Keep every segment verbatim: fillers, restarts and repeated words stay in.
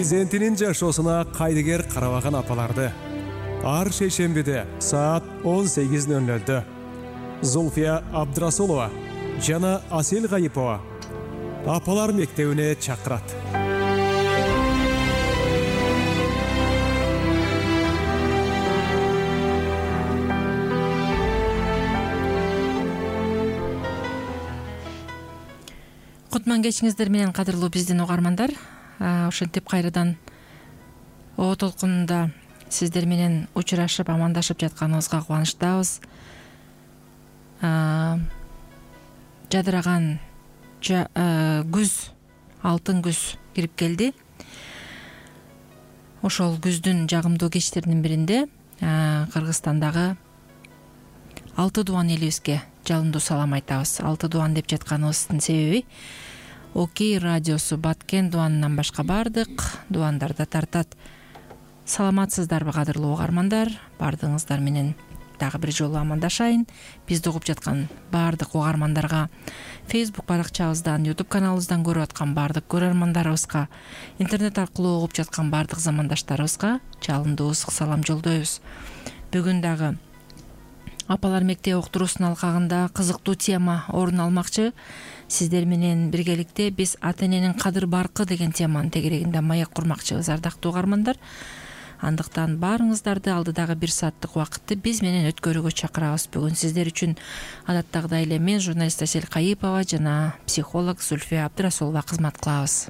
перзентинин жашоосуна кайдыгер карабаган апаларды ар шейшембиде саат он сегиз ноль нолдо Зульфия Абдрасулова жана Асел Гайипова апалар мектебине чакырат. Кутман кечиңиздер менен кадырлуу биздин угармандар. Ошентип кайрадан о толкунунда сиздер менен учурашып, амандашып жатканыбызга кубанычтабыз. Жадыраган күз, алтын күз кирип келди. Ошол күздүн жагымдуу кечтеринин биринде Кыргызстандагы Алты Дуан элибизге жалындуу салам айтабыз. Алты Дуан деп жатканыбыздын себеби Окей радиосу Баткен дуанынан башка бардык дуандарда тартат. Саламатсыздарбы кадырлуу угармандар? Бардыгыңыздар менен дагы бир жолу амандашайын. Бизди угуп жаткан бардык угармандарга, Facebook баракчабыздан, YouTube каналыбыздан көрүп аткан бардык көрөрмандарыбызга, интернет аркылуу угуп жаткан бардык замандаштарыбызга жалындуу ысык салам жолдойбуз. Бүгүн дагы апалар мектеп уктуруусунун алкагында кызыктуу тема орун алмакчы. Сиздер менен биргеликте биз ата эненин кадыр баркы деген теманын тегерегинде маек курмакчыбыз, ардактуу угармандар. Андыктан баарыңыздарды алдыдагы бир сааттык убакытты биз менен өткөрүүгө чакырабыз. Бүгүн сиздер үчүн адаттагыдай эле мен, журналист Асел Гайипова жана психолог Зульфия Абдрасулова кызмат кылабыз.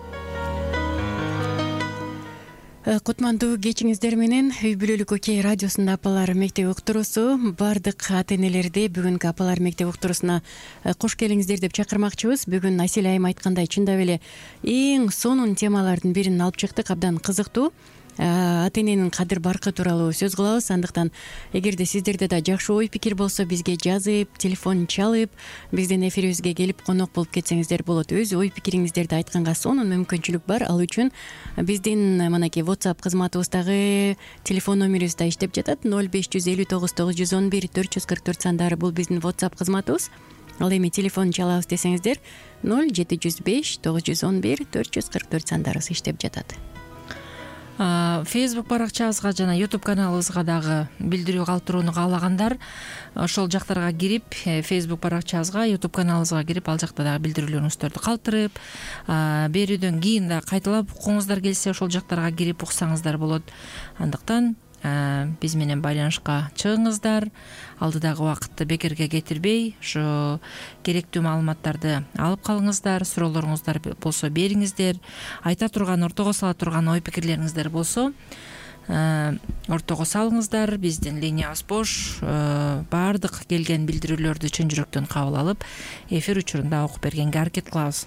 Кутмандуу кечиңиздер менен үй бүлөлүк Окей радиосунда апалар мектеп уктуруусу бардык ата энелерди бүгүнкү апалар мектеп уктуруусуна кош келиңиздер деп чакырмакчыбыз. Бүгүн Асел айым айткандай чындап эле эң сонун темалардын бирин алып чыктык. Абдан кызыктуу ата эненин кадыр баркы тууралуу сөз кылабыз. Андыктан эгерде сиздерде да жакшы ой пикир болсо бизге жазып, телефон чалып, биздин эфирибизге келип конок болуп кетсеңиздер болот. Өз ой пикириңиздерди айтканга сонун мүмкүнчүлүк бар. Ал үчүн биздин манакей WhatsApp кызматыбыздагы телефон номерибиз да иштеп жатат. ноль беш жүз элүү тогуз тогуз жүз он бир төрт жүз кырк төрт сандары бул биздин WhatsApp кызматыбыз. Ал эми телефон чалабыз десеңиздер ноль жети жүз беш тогуз жүз он бир төрт жүз кырк төрт сандарыбыз иштеп жатат. Facebook баракчабызга жана YouTube каналыбызга дагы билдирүү калтырууну каалагандар ошол жактарга кирип, Facebook баракчабызга, YouTube каналыбызга кирип, ал жакта дагы билдирүүлөрүңүздөрдү калтырып, берүүдөн кийин да кайталап укуңуздар келсе, ошол жактарга кирип уксаңыздар болот. Андыктан биз менен байланышка чыгыңыздар. Алдыдагы убакытты бекерге кетирбей, ошо керектүү маалыматтарды алып калыңыздар. Суроолоруңуздар болсо бериңиздер. Айта турган, ортого сала турган ой пикирлериңиздер болсо ортого салыңыздар. Биздин линиябыз бош. Бардык келген билдирүүлөрдү чын жүрөктөн кабыл алып, эфир учурунда окуп бергенге аракет кылабыз.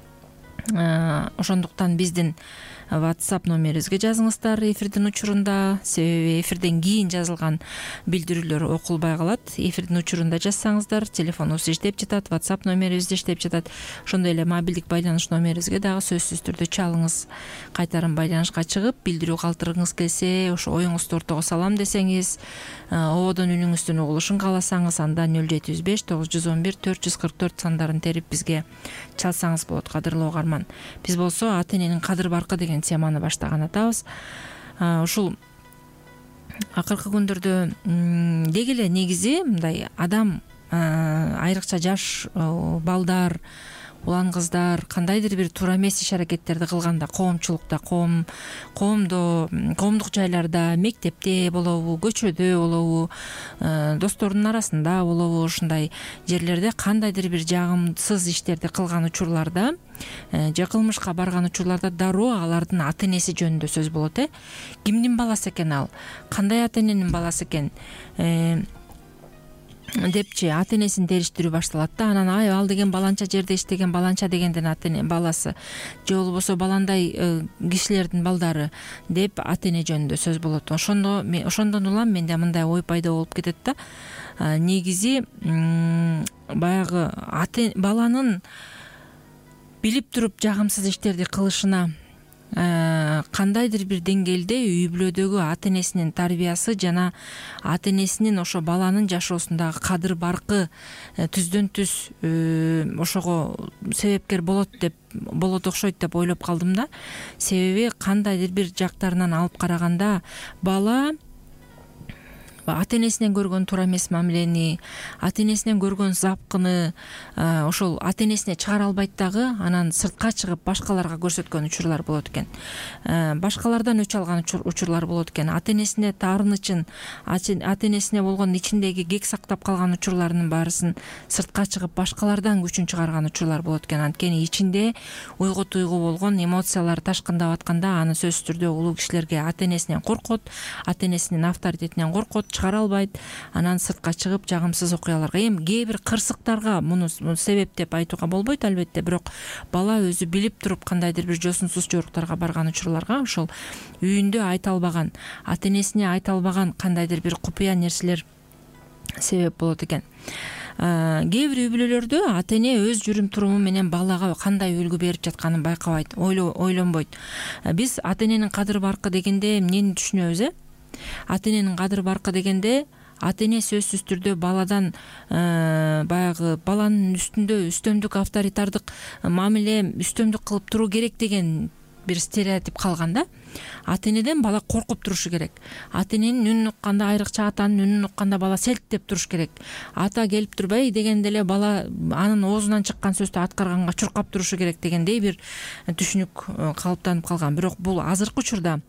Ошондуктан биздин WhatsApp номерибизге жазыңыздар эфирдин учурунда. Себеби эфирден кийин жазылган билдирүүлөр окулбай калат. Эфирдин учурунда жазсаңыздар, телефонубуз иштеп жатат, WhatsApp номерибиз иштеп жатат. Ошондой эле мобилдик байланыш номерибизге дагы сөзсүз түрдө чалыңыз. Кайтарым байланышка чыгып, билдирүү калтыргыңыз келсе, ошо оюңузду ортого салам десеңиз, ободон үнүңүздүн угулушун кааласаңыз, анда ноль жети жүз беш тогуз жүз он бир төрт жүз кырк төрт сандарын терип бизге чалсаңыз болот, кадырлуу угарман. Биз болсо ата эненин кадыр баркы деген теманы баштаган атабыз. Ушул акыркы күндөрдө деги эле негизи мындай адам, айрыкча жаш балдар, улан кыздар кандайдыр бир туура эмес иш аракеттерди кылганда, коомчулукта, коом коомдо, коомдук жайларда, мектепте болобу, көчөдө болобу, досторунун арасында болобу, ушундай жерлерде кандайдыр бир жагымсыз иштерди кылган учурларда, же кылмышка барган учурларда дароо алардын ата энеси жөнүндө сөз болот. Э кимдин баласы экен ал, кандай ата эненин баласы экен депчи ата энесин териштирүү башталат да. Анан ай ал деген баланча жерде иштеген, баланча дегенден ата эне баласы, же болбосо баландай кишилердин балдары деп ата эне жөнүндө сөз болот. Ошондо ошондон улам менде мындай ой пайда болуп кетет да. Негизи баягы ата баланын билип туруп жагымсыз иштерди кылышына кандайдыр бир деңгээлде үй бүлөдөгү ата энесинин тарбиясы жана ата энесинин ошо баланын жашоосундагы кадыр баркы түздөн түз ошого себепкер болот деп болот окшойт деп ойлоп калдым да. Себеби кандайдыр бир жактарынан алып караганда бала ата энесинен көргөн туура эмес мамилени, ата энесинен көргөн запкыны ошол ата энесине чыгара албайт дагы, анан сыртка чыгып башкаларга көрсөткөн учурлар болот экен. Башкалардан өч алган учурлар болот экен. Ата энесине таарынычын, ата энесине болгон ичиндеги кек сактап калган учурларынын баарысын сыртка чыгып башкалардан күчүн чыгарган учурлар болот экен. Анткени ичинде уйгу туйгу болгон эмоциялар ташкындап атканда аны сөзсүз түрдө улуу кишилерге ата энесинен коркот, ата энесинин авторитетинен коркот, чыгара албайт. Анан сыртка чыгып жагымсыз окуяларга, эми кээ бир кырсыктарга муну себеп деп айтууга болбойт албетте, бирок бала өзү билип туруп кандайдыр бир жосунсуз жоруктарга барган учурларга ошол үйүндө айта албаган, ата энесине айта албаган кандайдыр бир купуя нерселер себеп болот экен. Кээ бир үй бүлөлөрдө ата эне өз жүрүм туруму менен балага кандай үлгү берип жатканын байкабайт, ойлонбойт. Биз ата эненин кадыр баркы дегенде эмнени түшүнөбүз, э? Ата эненин кадыр баркы дегенде ата эне сөзсүз түрдө баладан баягы баланын үстүндө үстөмдүк авторитардык мамиле, үстөмдүк кылып туруу керек деген бир стереотип калган да. Ата энеден бала коркуп турушу керек. Ата эненин үнүн укканда, айрыкча атанын үнүн укканда бала селт деп туруш керек. Ата келип турбай дегенде эле бала анын оозунан чыккан сөздү аткарганга чуркап турушу керек дегендей бир түшүнүк калыптанып калган. Бирок бул азыркы учурда,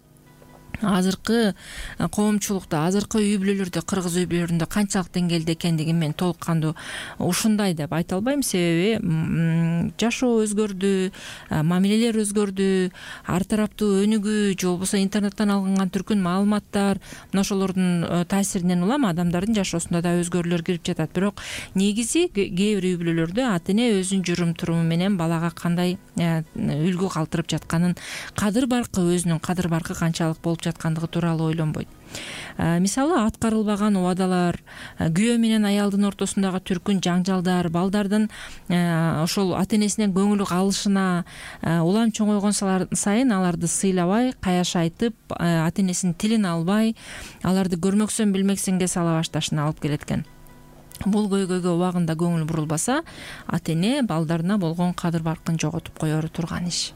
азыркы коомчулукта, азыркы үй бүлөлөрдө, кыргыз үй бүлөлөрүндө канчалык деңгээлде экендигин мен толук кандуу ушундай деп айта албайм. Себеби жашоо өзгөрдү, мамилелер өзгөрдү, ар тараптуу өнүгүү же болбосо интернеттен алынган түркүн маалыматтар, мына ошолордун таасиринен улам адамдардын жашоосунда да өзгөрүүлөр кирип жатат. Бирок негизи кээ бир үй бүлөлөрдө ата эне өзүнүн жүрүм туруму менен балага кандай үлгү калтырып жатканын, кадыр баркы, өзүнүн кадыр баркы канчалык болуп жаткандыгы тууралуу ойлонбойт. Мисалы, аткарылбаган убадалар, күйөө менен аялдын ортосундагы түркүн жаңжалдар, балдардын ошол ата энесинен көңүлү калышына, улам чоңойгон сайын аларды сыйлабай, каяш айтып, ата энесинин тилин албай, аларды көрмөксөн билмексенге сала башташына алып келет экен. Бул көйгөйгө убагында көңүл бурулбаса, ата эне балдарына болгон кадыр баркын жоготуп коеру турган иш.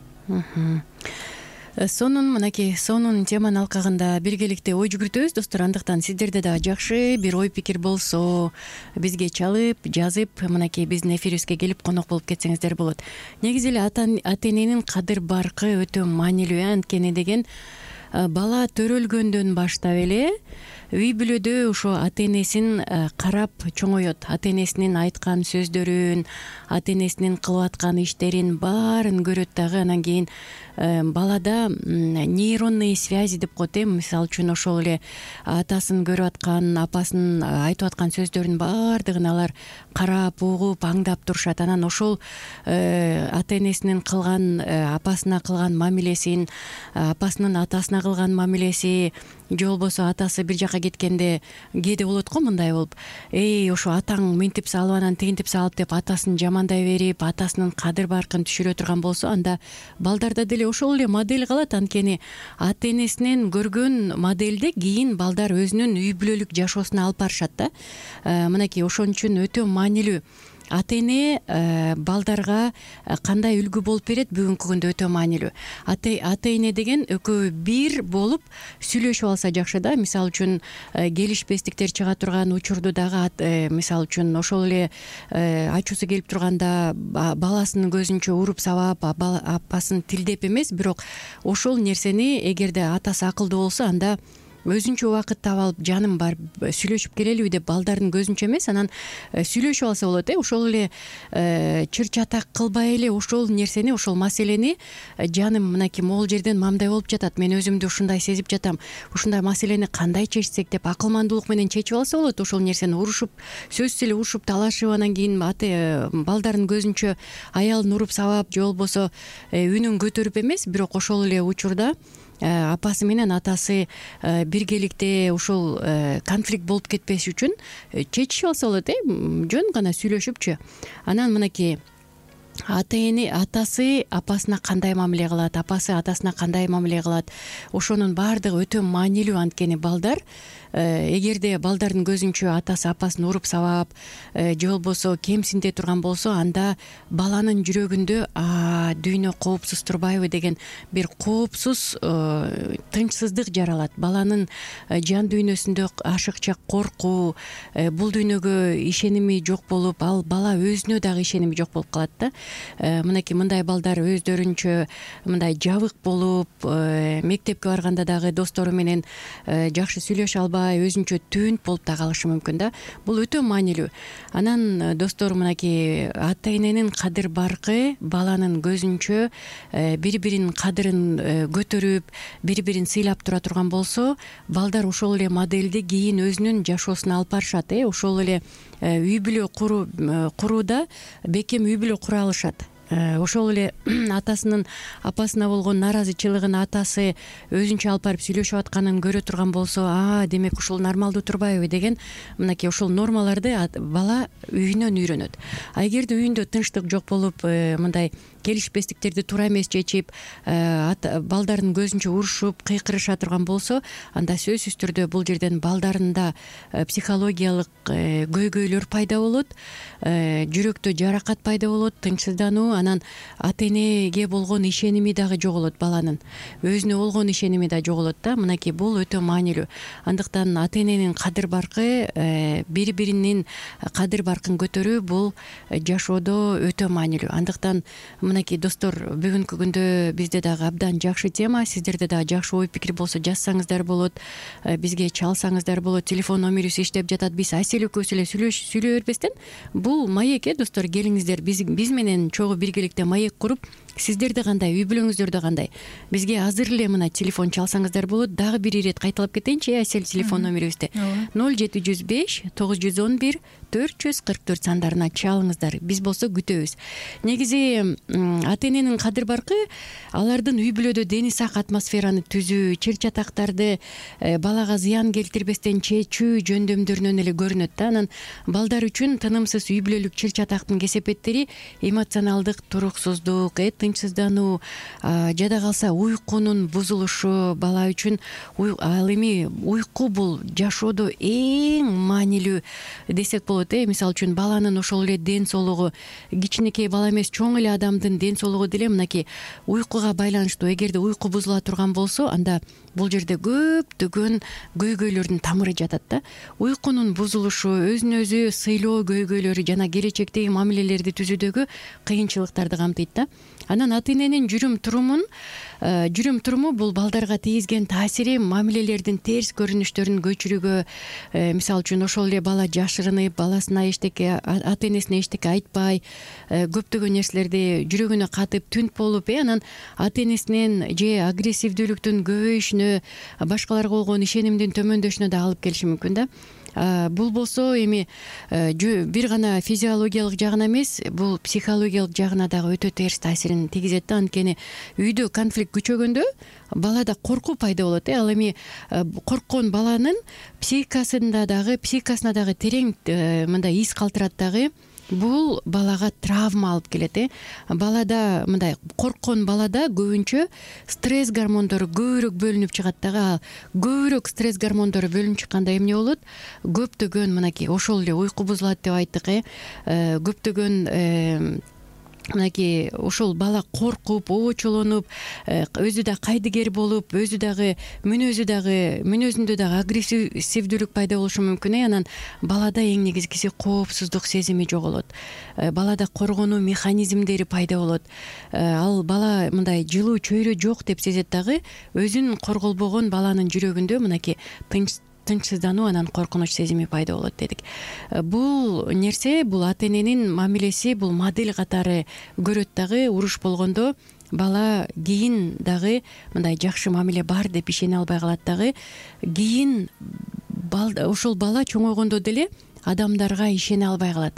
Сонун мынакей сонун теманын алкагында биргеликте ой жүгүртөбүз достор. Андыктан сиздерде да жакшы бир ой пикир болсо бизге чалып, жазып, мынакей биздин эфирибизге келип конок болуп кетсеңиздер болот. Негизи эле ата эненин кадыр баркы өтө маанилүү. Анткени деген бала төрөлгөндөн баштап эле үй бүлөдө ошо ата энесин карап чоңоет. Ата энесинин айткан сөздөрүн, ата энесинин кылып аткан иштерин баарын көрөт дагы. Анан кийин балада нейронные связи деп коет. Мисалы үчүн ошол эле атасын көрүп аткан, апасынын айтып аткан сөздөрүнүн баардыгын алар карап, угуп, аңдап турушат. Анан ошол ата энесинин кылган, апасына кылган мамилесин, апасынын атасына кылган мамилеси, же болбосо атасы бир жака кеткенде кээде болот го мындай болуп, эй ошо атаң мынтип салып, анан тигинтип салып деп атасын жамандай берип, атасынын кадыр баркын түшүрө турган болсо, анда балдарда деле ошол эле модель калат. Анткени ата энесинен көргөн модельде кийин балдар өзүнүн үй бүлөлүк жашоосуна алып барышат да. Мынакей ошон үчүн өтө маанилүү. Ата эне балдарга кандай үлгү болуп берет бүгүнкү күндө өтө маанилүү. Ата эне деген экөө бир болуп сүйлөшүп алса жакшы да. Мисалы үчүн келишпестиктер чыга турган учурду дагы мисалы үчүн ошол эле ачуусу келип турганда баласынын көзүнчө уруп сабап, апасын тилдеп эмес, бирок ошол нерсени эгерде атасы акылдуу болсо, анда өзүнчө убакыт таап алып, жаным бар, сүйлөшүп келелиби деп балдардын көзүнчө эмес, анан сүйлөшүп алса болот. э Ошол эле чыр чатак кылбай эле ошол нерсени, ошол маселени, жаным мынакей могул жерден мамдай болуп жатат, мен өзүмдү ушундай сезип жатам, ушундай маселени кандай чечсек деп акылмандуулук менен чечип алса болот. Ошол нерсени урушуп, сөзсүз эле урушуп, талашып, анан кийин балдардын көзүнчө аялын уруп сабап, же болбосо үнүн көтөрүп эмес, бирок ошол эле учурда апасы менен атасы биргеликте ошол конфликт болуп кетпеш үчүн чечишип алса болот. э Жөн гана сүйлөшүпчү. Анан мынакей ата эне атасы апасына кандай мамиле кылат, апасы атасына кандай мамиле кылат, ошонун баардыгы өтө маанилүү. Анткени балдар эгерде балдардын көзүнчө атасы апасын уруп сабап же болбосо кемсинте турган болсо, анда баланын жүрөгүндө дүйнө коопсуз турбайбы деген бир коопсуз тынчсыздык жаралат. Баланын жан дүйнөсүндө ашыкча коркуу, бул дүйнөгө ишеними жок болуп, ал бала өзүнө дагы ишеними жок болуп калат да. Мынакей мындай балдар өздөрүнчө мындай жабык болуп, мектепке барганда дагы достору менен жакшы сүйлөшө албай, өзүнчө түнт болуп да калышы мүмкүн да. Бул өтө маанилүү. Анан достор, мынакей ата эненин кадыр баркы баланын көзүнчө бири биринин кадырын көтөрүп, бири бирин сыйлап тура турган болсо, балдар ошол эле модельди кийин өзүнүн жашоосуна алып барышат. Ошол эле үй бүлө курууда бекем үй бүлө кура алышат. Ошол эле атасынын апасына болгон нааразычылыгын атасы өзүнчө алып барып сүйлөшүп атканын көрө турган болсо, а демек ушул нормалдуу турбайбы деген мынакей ошол нормаларды бала үйүнөн үйрөнөт. А эгерде үйүндө тынчтык жок болуп, мындай келишпестиктерди туура эмес чечип, балдардын көзүнчө урушуп, кыйкырыша турган болсо, анда сөзсүз түрдө бул жерден балдарында психологиялык көйгөйлөр пайда болот, жүрөктө жаракат пайда болот, тынчсыздануу, анан ата энеге болгон ишеними дагы жоголот. Баланын өзүнө болгон ишеними да жоголот да. Мынакей бул өтө маанилүү. Андыктан ата эненин кадыр баркы, бири биринин кадыр баркын көтөрүү бул жашоодо өтө маанилүү. Андыктан мынакей достор, бүгүнкү күндө бизде дагы абдан жакшы тема. Сиздерде дагы жакшы ой пикир болсо жазсаңыздар болот, бизге чалсаңыздар болот. Телефон номерибиз иштеп жатат. Биз Айсель экөөбүз эле сүйлөй бербестен бул маек, э достор, келиңиздер, биз биз менен чогуу биргеликте маек куруп, сиздерде кандай, үй бүлөңүздөрдө кандай, бизге азыр эле мына телефон чалсаңыздар болот. Дагы бир ирет кайталап кетейинчи, Айсель телефон номерибизди ноль жети жүз беш тогуз жүз он бир төрт жүз кырк төрт сандарына чалыңыздар. Биз болсо күтөбүз. Негизи ата эненин кадыр баркы алардын үй бүлөдө дени сак атмосфераны түзүү, чыр чатактарды балага зыян келтирбестен чечүү жөндөмдөрүнөн эле көрүнөт да. Анан балдар үчүн тынымсыз үй бүлөлүк чыр чатактын кесепеттери эмоционалдык туруксуздук, тынчсыздануу, жада калса уйкунун бузулушу. Бала үчүн ал эми уйку бул жашоодо эң маанилүү десек болот. Э мисалы үчүн баланын ошол эле ден соолугу, кичинекей бала эмес, чоң эле адамдын ден соолугу деле мынакей уйкуга байланыштуу. Эгерде уйку бузула турган болсо, анда бул жерде көптөгөн көйгөйлөрдүн тамыры жатат да. Уйкунун бузулушу, өзүн өзү сыйлоо көйгөйлөрү жана келечектеги мамилелерди түзүүдөгү кыйынчылыктарды камтыйт да. Анан ата эненин жүрүм турумун жүрүм туруму бул балдарга тийгизген таасири мамилелердин терс көрүнүштөрүн көчүрүүгө, мисалы үчүн ошол эле бала жашырынып, баласына эчтеке, ата энесине эчтеке айтпай, көптөгөн нерселерди жүрөгүнө катып түнт болуп, анан ата энесинен же агрессивдүүлүктүн көбөйүшүнө, башкаларга болгон ишенимдин төмөндөшүнө да алып келиши мүмкүн да. Бул болсо эми бир гана физиологиялык жагына эмес, бул психологиялык жагына дагы өтө терс таасирин тийгизет да. Анткени үйдө конфликт күчөгөндө балада коркуу пайда болот. Ал эми корккон баланын психикасында дагы, психикасына дагы терең мындай из калтырат дагы. Бул балага травма алып келет. э Балада мындай корккон балада көбүнчө стресс гормондору көбүрөөк бөлүнүп чыгат дагы. Көбүрөөк стресс гормондору бөлүнүп чыкканда эмне болот? Көптөгөн мынакей ошол эле уйку бузулат деп айттык. э Көптөгөн мынакей ошол бала коркуп, оочолонуп, өзү да кайдыгер болуп, өзү дагы мүнөзү дагы мүнөзүндө дагы агрессивдүүлүк пайда болушу мүмкүн. Анан балада эң негизгиси коопсуздук сезими жоголот. Балада коргонуу механизмдери пайда болот. Ал бала мындай жылуу чөйрө жок деп сезет дагы, өзүн корголбогон баланын жүрөгүндө мынакей тынч тынчсыздануу, анан коркунуч сезими пайда болот дедик. Бул нерсе, бул ата эненин мамилеси, бул модель катары көрөт дагы. Уруш болгондо бала кийин дагы мындай жакшы мамиле бар деп ишене албай калат дагы. Кийин ошол бала чоңойгондо деле адамдарга ишене албай калат,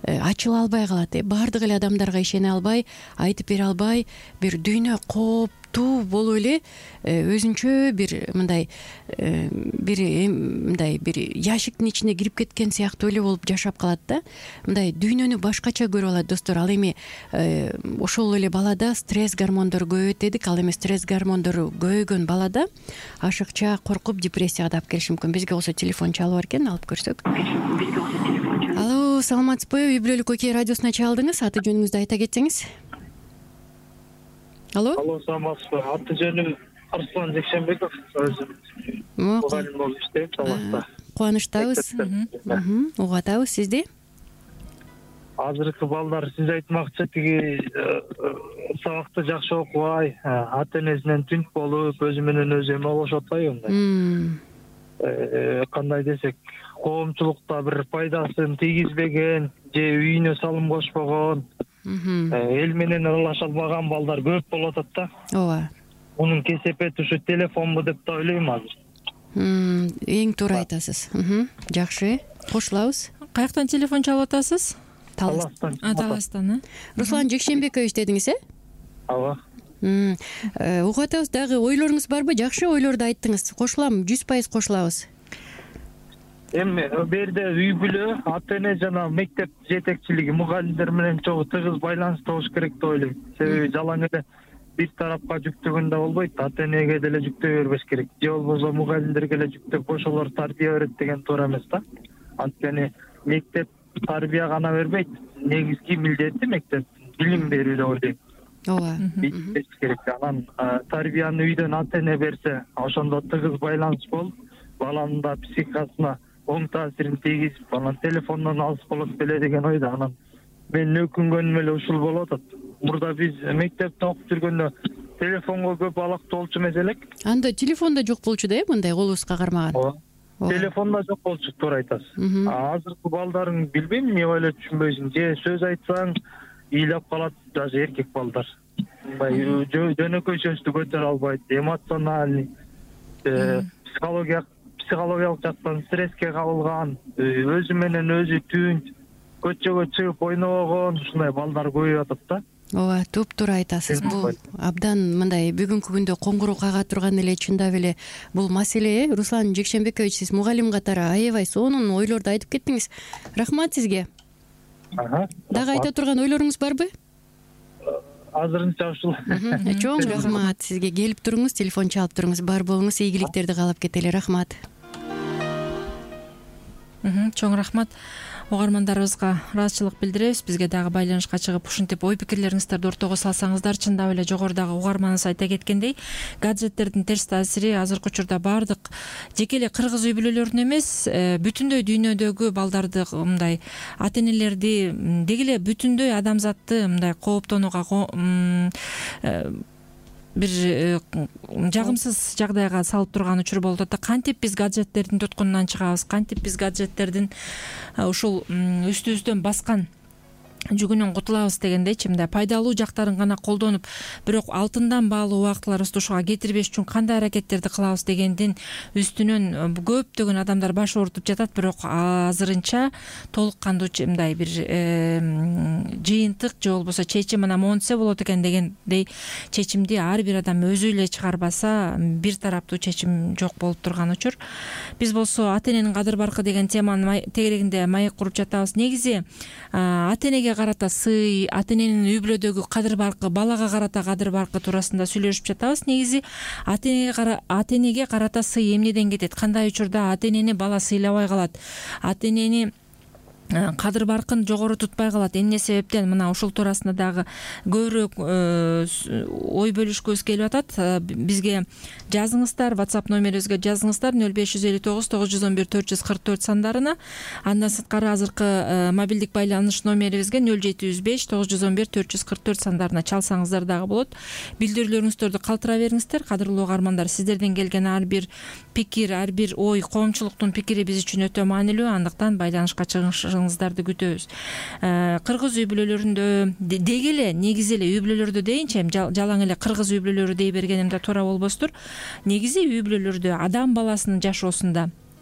ачыла албай калат. Баардык эле адамдарга ишене албай, айтып бере албай, бир дүйнө кооп катуу болуп эле өзүнчө бир мындай бир мындай бир ящиктин ичине кирип кеткен сыяктуу эле болуп жашап калат да. мындай дүйнөнү башкача көрүп алат достор. Ал эми ошол эле балада стресс гормондору көбөйөт дедик. Ал эми стресс гормондору көбөйгөн балада ашыкча, коркуп, депрессияга да алып келиши мүмкүн. Бизге болсо телефон чалып бар экен, алып көрсөк. Алло, саламатсызбы? Үй бүлөлүк Окей радиосуна чалдыңыз. Аты жөнүңүздү айта кетсеңиз. Алло. Алло, саламатсызбы? Аты жөнүм Арслан Жекшенбеков. Өзүм мугалим болуп иштейм Таласта. Кубанычтабыз. Угуп атабыз сизди. Азыркы балдар сиз айтмакчы тиги сабакты жакшы окубай, ата энесинен түнк болуп, өзү менен өзү эме болушуп атпайбы мындай? Кандай десек, коомчулукта бир пайдасын тийгизбеген же үйүнө салым кошпогон, эл менен аралаша албаган балдар көп болуп атат да. Ооба. Мунун кесепети ушу телефонбу деп да ойлойм азыр. Эң туура айтасыз. Жакшы, кошулабыз. Каяктан телефон чалып атасыз? Таластан. Таластан. Руслан Жекшенбекович дедиңиз, э? Ооба. Угуп атабыз. Дагы ойлоруңуз барбы? Жакшы ойлорду айттыңыз. Кошулам, жүз пайыз кошулабыз. Эми берде үй бүлө, ата эне жана мектеп жетекчилиги, мугалимдер менен чогуу тыгыз байланыста болуш керек деп ойлойм. Себеби жалаң эле бир тарапка жүктөгөндө болбойт, ата энеге деле жүктөй бербеш керек. Же болбосо мугалимдерге эле жүктөп ошолор тарбия берет деген туура эмес да. Анткени мектеп тарбия гана бербейт, негизги милдети мектеп билим берүү деп ойлойм. Ооба. Биттеш керек. Анан тарбияны үйдөн ата эне берсе, ошондо тыгыз байланыш болуп, баланын да психикасына оң таасирин тийгизип, анан телефондон алыс болот беле деген ойдо. Анан менин өкүнгөнүм эле ушул болуп атат. Мурда биз мектепте окуп жүргөндө телефонго көп алактуу болчу эмес элек. Анда телефон да жок болчу да, э, мындай колубузга кармаган. Ооба. Телефон да жок болчу, туура айтасыз. Азыркы балдарын билбейм, эмне ойлоп түшүнбөйсүң. Же сөз айтсаң ыйлап калат, даже эркек балдар. Мындай жөнөкөй сөздү көтөрө албайт, эмоциональный, психология психологиялык жактан стресске кабылган, өзү менен өзү түнч, көчөгө чыгып ойнобогон ушундай балдар көбөйүп атат да. Ооба, туп-туура айтасыз. Бул абдан мындай бүгүнкү күндө коңгуроо кага турган эле, чындап эле бул маселе. Руслан Жекшенбекович, сиз мугалим катары аябай сонун ойлорду айтып кеттиңиз. Рахмат сизге. Ага. Дагы айта турган ойлоруңуз барбы? Азырынча ушул. Чоң рахмат сизге. Келип туруңуз, телефон чалып туруңуз. Бар болуңуз, ийгиликтерди каалап кетели. Рахмат. Чоң рахмат. Угармандарыбызга ыраазычылык билдиребиз. Бизге дагы байланышка чыгып ушинтип ой пикирлериңиздерди ортого салсаңыздар, чындап эле жогорудагы угарманыбыз айта кеткендей, гаджеттердин терс таасири азыркы учурда баардык жеке эле кыргыз үй бүлөлөрүнө эмес, бүтүндөй дүйнөдөгү балдарды, мындай ата энелерди, деги эле бүтүндөй адамзатты мындай кооптонууга, бир жагымсыз жагдайга салып турган учур болуп атат. Кантип биз гаджеттердин туткунунан чыгабыз? Кантип биз гаджеттердин ушул үстүбүздөн баскан жүгүнөн кутулабыз дегендейчи, мындай пайдалуу жактарын гана колдонуп, бирок алтындан баалуу убактыларыбызды ушуга кетирбеш үчүн кандай аракеттерди кылабыз дегендин үстүнөн көптөгөн адамдар баш оорутуп жатат. Бирок азырынча толук кандуу мындай бир жыйынтык же болбосо чечим мына монтсе болот экен дегендей чечимди ар бир адам өзү эле чыгарбаса, бир тараптуу чечим жок болуп турган учур. Биз болсо ата эненин кадыр баркы деген теманын тегерегинде маек куруп жатабыз. Негизи ата энеге карата сый, ата эненин үй бүлөдөгү кадыр баркы, балага карата кадыр баркы туурасында сүйлөшүп жатабыз. Негизи ата энеге ата энеге карата сый эмнеден кетет? Кандай учурда ата энени бала сыйлабай калат? Ата энени кадыр баркын жогору тутпай калат? Эмне себептен? Мына ушул туурасында дагы көбүрөөк ой бөлүшкүбүз келип атат. Бизге жазыңыздар, WhatsApp номерибизге жазыңыздар нөл беш жүз элүү тогуз тогуз жүз он бир төрт жүз кырк төрт сандарына. Андан сырткары азыркы мобилдик байланыш номерибизге нөл жети жүз беш тогуз жүз он бир төрт жүз кырк төрт сандарына чалсаңыздар дагы болот. Билдирүүлөрүңүздөрдү калтыра бериңиздер. Кадырлуу угармандар, сиздерден келген ар бир пикир, ар бир ой, коомчулуктун пикири биз үчүн өтө маанилүү. Андыктан байланышка чыгыңыздарды күтөбүз. Кыргыз үй бүлөлөрүндө деги эле, негизи эле үй бүлөлөрдө дейинчи, жалаң эле кыргыз үй бүлөлөрү дей бергеним да туура болбостур. Негизи үй бүлөлөрдө адам баласынын жашоосунда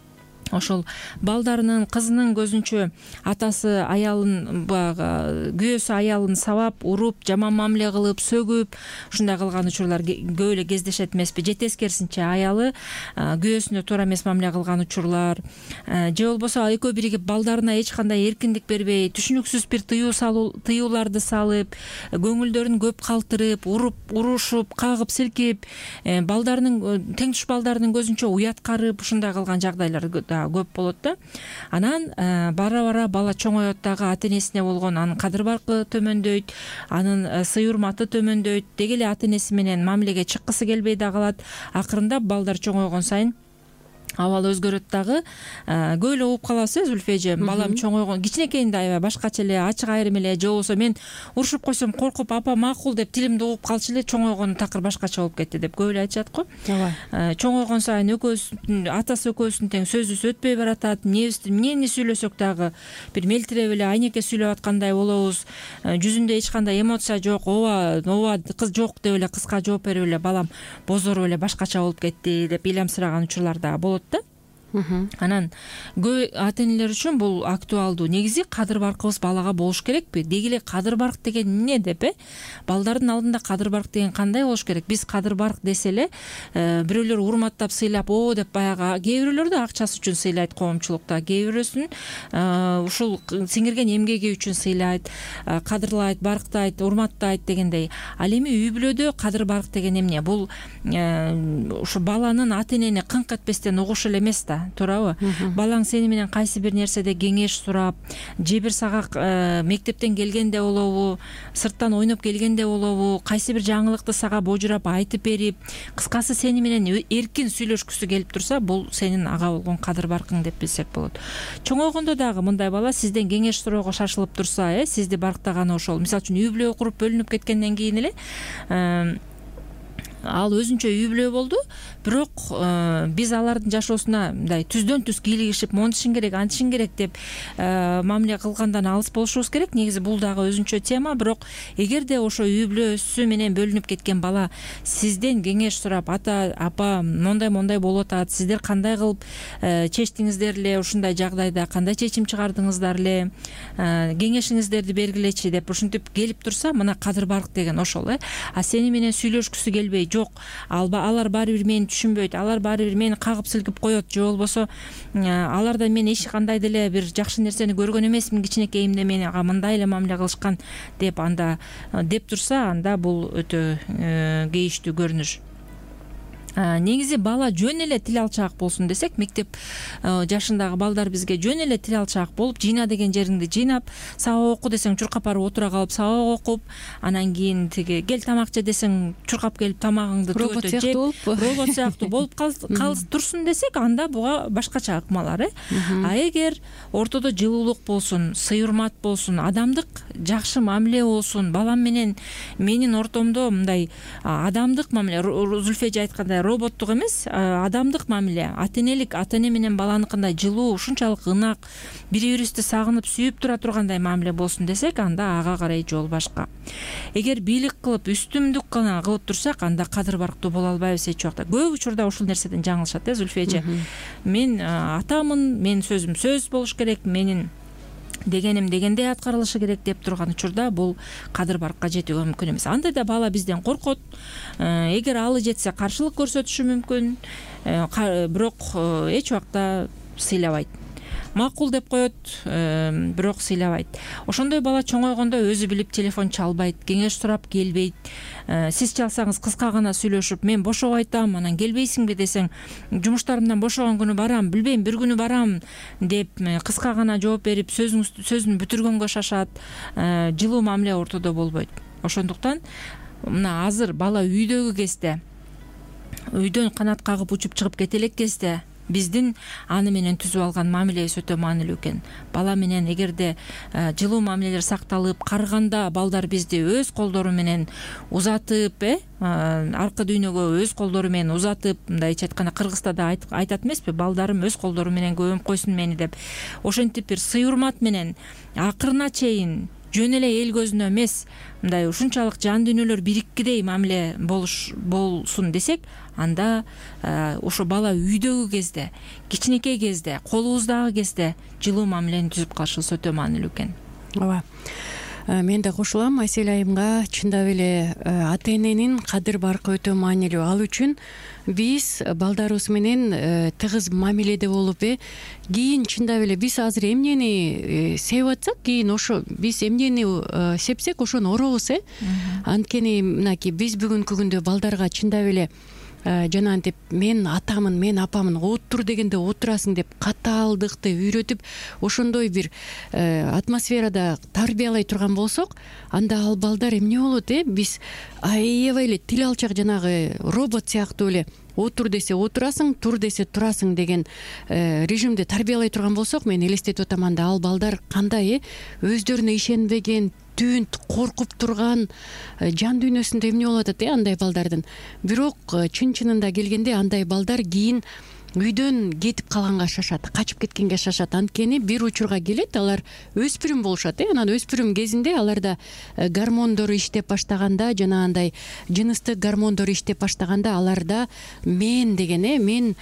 ошол балдарынын кызынын көзүнчө атасы аялын баягы күйөөсү аялын сабап уруп жаман мамиле кылып сөгүп ушундай кылган учурлар көп эле кездешет эмеспи же тескерисинче аялы күйөөсүнө туура эмес мамиле кылган учурлар же болбосо экөө биригип балдарына эч кандай эркиндик бербей түшүнүксүз бир тыюу салуу тыюуларды салып көңүлдөрүн көп калтырып уруп урушуп кагып силкип балдарынын тең туш балдарынын көзүнчө уяткарып ушундай кылган жагдайлар көп болот да. Анан бара бара бала чоңоет дагы ата энесине болгон анын кадыр баркы төмөндөйт, анын сый урматы төмөндөйт, деги эле ата энеси менен мамилеге чыккысы келбей да калат. Акырындап балдар чоңойгон сайын абал өзгөрөт дагы. Көп эле угуп калабыз э Зүлфия эже, балам чоңойгон кичинекейинде аябай башкача эле ачык айрым эле же болбосо мен урушуп койсом коркуп апа макул деп тилимди угуп калчу эле, чоңойгондун такыр башкача болуп кетти деп көп эле айтышат го. Ооба. Чоңойгон сайын экөөсүнүн атасы экөөсүнүн тең сөзүбүз өтпөй баратат. Эмнебизди эмнени сүйлөсөк дагы бир мелтиреп эле айнекке сүйлөп аткандай болобуз. Жүзүндө эч кандай эмоция жок, ооба ооба кыз жок деп эле кыска жооп берип эле балам бозоруп эле башкача болуп кетти деп ыйламсыраган учурлар да болот да. Анан көп ата энелер үчүн бул актуалдуу. Негизи кадыр баркыбыз балага болуш керекпи? Деги эле кадыр барк деген эмне деп э? Балдардын алдында кадыр барк деген кандай болуш керек? Биз кадыр барк десе эле бирөөлөр урматтап сыйлап, о деп баягы кээ бирөөлөр да акчасы үчүн сыйлайт коомчулукта, кээ бирөөсүн ушул сиңирген эмгеги үчүн сыйлайт, кадырлайт, барктайт, урматтайт дегендей. Ал эми үй бүлөдө кадыр барк деген эмне? Бул ушу баланын ата энени кыңк этпестен угушу эле эмес да. Туурабы? Балаң сени менен кайсы бир нерседе кеңеш сурап, же бир сага мектептен келгенде болобу, сырттан ойноп келгенде болобу, кайсы бир жаңылыкты сага божурап айтып берип, кыскасы сени менен эркин сүйлөшкүсү келип турса, бул сенин ага болгон кадыр баркың деп билсек болот. Чоңойгондо дагы мындай бала сизден кеңеш суроого шашылып турса, э, сизди барктаганы ошол. Мисалы үчүн үй бүлө куруп бөлүнүп кеткенден кийин эле ал өзүнчө үй бүлө болду, бирок биз алардын жашоосуна мындай түздөн түз кийлигишип, монтишин керек, антишин керек деп мамиле кылгандан алыс болушубуз керек. Негизи бул дагы өзүнчө тема, бирок эгерде ошо үй бүлөсү менен бөлүнүп кеткен бала сизден кеңеш сурап, ата, апа, мондай мондай болуп атат, сиздер кандай кылып чечтиңиздер эле, ушундай жагдайда кандай чечим чыгардыңыздар эле, кеңешиңиздерди бергилечи деп ушинтип келип турса, мына кадыр барк деген ошол э. А сени менен сүйлөшкүсү келбей, жок, алар баары бир мени түшүнбөйт, алар баары бир мени кагып силкип коет, же болбосо алардан мен эч кандай деле бир жакшы нерсени көргөн эмесмин, кичинекейимде мени мындай эле мамиле кылышкан деп анда деп турса, анда бул өтө кейиштүү көрүнүш. Негизи бала жөн эле тил алчаак болсун десек, мектеп жашындагы балдар бизге жөн эле тил алчаак болуп, жыйна деген жериңди жыйнап, сабак оку десең чуркап барып отура калып сабак окуп, анан кийин тиги кел тамак же десең чуркап келип тамагыңды түгөтө жеп, робот сыяктуу болуп кал турсун десек, анда буга башкача ыкмалар э. А эгер ортодо жылуулук болсун, сый урмат болсун, адамдык жакшы мамиле болсун, балам менен менин ортомдо мындай адамдык мамиле, Зүлфия эже айткандай роботтук эмес, адамдык мамиле, ата энелик, ата эне менен баланыкындай жылуу, ушунчалык ынак, бири бирибизди сагынып сүйүп тура тургандай мамиле болсун десек, анда ага карай жол башка. Эгер бийлик кылып, үстүмдүк гана кылып турсак, анда кадыр барктуу боло албайбыз эч убакта. Көп учурда ушул нерседен жаңылышат э Зүлфия эже. Мен атамын, менин сөзүм сөз болуш керек, менин дегеним дегендей аткарылышы керек деп турган учурда бул кадыр баркка жетүүгө мүмкүн эмес. Андайда бала бизден коркот. Эгер алы жетсе каршылык көрсөтүшү мүмкүн, бирок эч убакта сыйлабайт. Макул деп коет, бирок сыйлабайт. Ошондой бала чоңойгондо өзү билип телефон чалбайт, кеңеш сурап келбейт. Сиз чалсаңыз кыска гана сүйлөшүп, мен бошоп айтам, анан келбейсиңби десең, жумуштарымдан бошогон күнү барам, билбейм, бир күнү барам деп кыска гана жооп берип, сөзүн бүтүргөнгө шашат. Жылуу мамиле ортодо болбойт. Ошондуктан мына азыр бала үйдөгү кезде, үйдөн канат кагып учуп чыгып кете элек кезде биздин аны менен түзүп алган мамилебиз өтө маанилүү экен. Бала менен эгерде жылуу мамилелер сакталып, карыганда балдар бизди өз колдору менен узатып, э, аркы дүйнөгө өз колдору менен узатып, мындайча айтканда Кыргызда да айтат эмеспи, балдарым өз колдору менен көмүп койсун мени деп. Ошентип бир сый урмат менен акырына чейин жөн эле эл көзүнө эмес мындай ушунчалык жан дүйнөлөр бириккидей мамиле болуш болсун десек, анда ошо бала үйдөгү кезде, кичинекей кезде, колубуздагы кезде жылуу мамилени түзүп калышыбыз өтө маанилүү экен. ооба, мен да кошулам. Асель айымга чындап эле ата эненин кадыр баркы өтө маанилүү. Ал үчүн биз балдарыбыз менен тыгыз мамиледе болуп, э кийин чындап эле биз азыр эмнени сеип атсак, кийин ошо биз эмнени сепсек ошону оробуз, э анткени мынакей биз бүгүнкү күндө балдарга чындап эле жанагынтип мен атамын, мен апамын, отур дегенде отурасың деп катаалдыкты үйрөтүп, ошондой бир атмосферада тарбиялай турган болсок, анда ал балдар эмне болот, э биз аябай эле тил алчак жанагы робот сыяктуу эле отур десе отурасың, тур десе турасың деген режимде тарбиялай турган болсок, мен элестетип атам, анда ал балдар кандай, э өздөрүнө ишенбеген, түнт коркуп турган, жан дүйнөсүндө эмне болуп атат, э андай балдардын. Бирок чын чынында келгенде андай балдар кийин үйдөн кетип калганга шашат, качып кеткенге шашат. Анткени бир учурга келет, алар өспүрүм болушат, э анан өспүрүм кезинде аларда гормондор иштеп баштаганда, жанагындай жыныстык гормондор иштеп баштаганда, аларда мен деген, э мен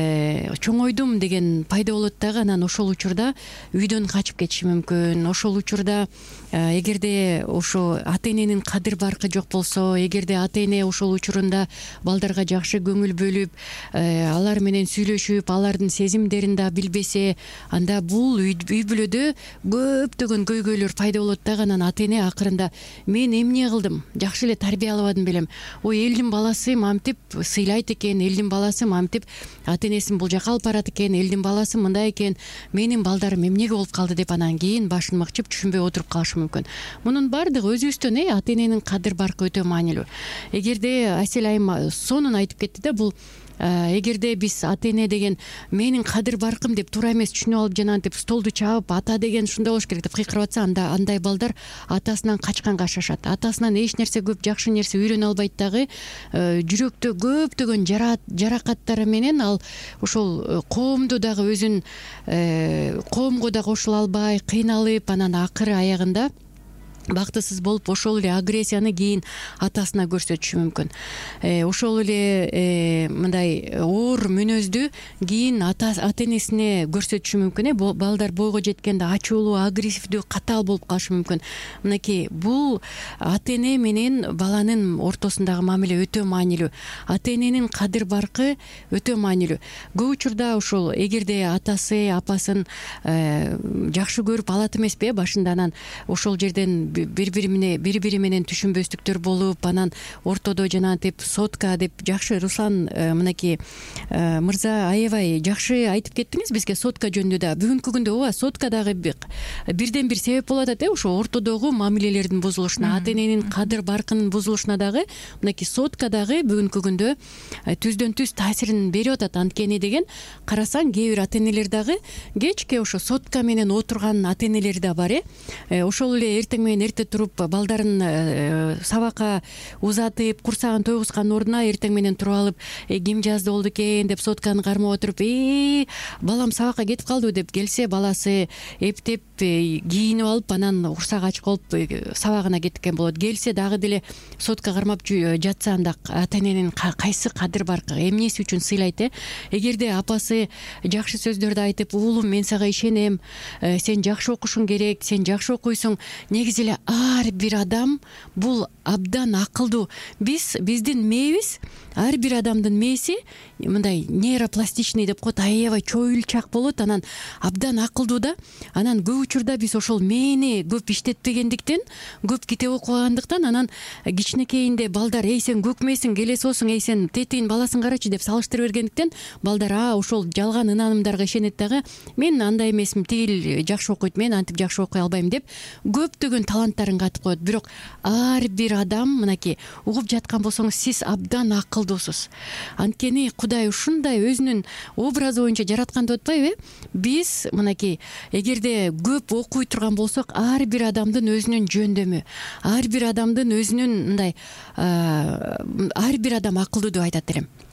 чоңойдум деген пайда болот дагы. Анан ошол учурда үйдөн качып кетиши мүмкүн. Ошол учурда эгерде ошо ата эненин кадыр баркы жок болсо, эгерде ата эне ошол учурунда балдарга жакшы көңүл бөлүп, алар менен сүйлөшүп, алардын сезимдерин да билбесе, анда бул үй бүлөдө көптөгөн көйгөйлөр пайда болот дагы. Анан ата эне акырында мен эмне кылдым, жакшы эле тарбиялабадым белем, ой элдин баласы мамтип сыйлайт экен, элдин баласы мамтип ата энесин бул жака алып барат экен, элдин баласы мындай экен, менин балдарым эмнеге болуп калды деп анан кийин башын мыкчып түшүнбөй отуруп калышы мүмкүн. Мунун баардыгы өзүбүздөн, э ата эненин кадыр баркы өтө маанилүү. Эгерде Асель айым сонун айтып кетти да, бул эгерде биз ата эне деген менин кадыр баркым деп туура эмес түшүнүп алып, жанагынтип столду чаап ата деген ушундай болуш керек деп кыйкырып атса, анда андай балдар атасынан качканга шашат. Атасынан эч нерсе, көп жакшы нерсе үйрөнө албайт дагы. Жүрөктө көптөгөн жаракаттары менен ал ошол коомду дагы өзүн коомго да кошула албай кыйналып, анан акыры аягында бактысыз болуп, ошол эле агрессияны кийин атасына көрсөтүшү мүмкүн. Ошол эле мындай оор мүнөздү кийин ата энесине көрсөтүшү мүмкүн. Э балдар бойго жеткенде ачуулуу, агрессивдүү, катаал болуп калышы мүмкүн. Мынакей бул ата эне менен баланын ортосундагы мамиле өтө маанилүү. Ата эненин кадыр баркы өтө маанилүү. Көп учурда ошол эгерде атасы, апасын жакшы көрүп алат эмеспи, башында, анан ошол жерден бири-бири менен бири-бири менен түшүнбөстүктөр болуп, анан ортодо жанагынтип сотка деп жакшы Руслан мынакей мырза аябай жакшы айтып кеттиңиз бизге сотка жөнүндө да. Бүгүнкү күндө ооба, сотка дагы бирден бир себеп болуп атат, э ошо ортодогу мамилелердин бузулушуна, ата эненин кадыр баркынын бузулушуна дагы мынакей сотка дагы бүгүнкү күндө түздөн түз таасирин берип атат. Анткени деген карасаң, кээ бир ата энелер дагы кечке ошо сотка менен отурган ата энелер да бар, э ошол эле эртең менен эрте туруп балдарын сабакка узатып, курсагын тойгузган ордуна эртең менен туруп алып, ким жазды болду экен деп сотканы кармап отуруп, э балам сабакка кетип калдыбы деп келсе, баласы эптеп кийинип алып, анан курсагы ачык болуп сабагына кеткен болот. Келсе дагы деле сотка кармап жатса, анда ата эненин кайсы кадыр баркы, эмнеси үчүн сыйлайт, э эгерде апасы жакшы сөздөрдү айтып, уулум мен сага ишенем, сен жакшы окушуң керек, сен жакшы окуйсуң, негизи эле ар бир адам бул абдан акылдуу. Биз биздин мээбиз, ар бир адамдын мээси мындай нейропластичный деп коет, аябай чоюлчак болот, анан абдан акылдуу да. Анан көп учурда биз ошол мээни көп иштетпегендиктен, көп китеп окубагандыктан, анан кичинекейинде балдар эй сен көк мээсиң, келесиосуң, эй сен тетигин баласың карачы деп салыштырып бергендиктен балдар а ошол жалган ынанымдарга ишенет дагы. Мен андай эмесмин, тигил жакшы окуйт, мен антип жакшы окуй албайм деп көптөгөн таланттарын катып коет. Бирок ар бир адам, мынакей угуп жаткан болсоңуз, сиз абдан акылдуусуз. Анткени Кудай ушундай өзүнүн образы боюнча жараткан деп атпайбы? Биз мынакей эгерде көп окуй турган болсок, ар бир адамдын өзүнүн жөндөмү, ар бир адамдын өзүнүн мындай ар бир адам акылдуу деп айтат элем.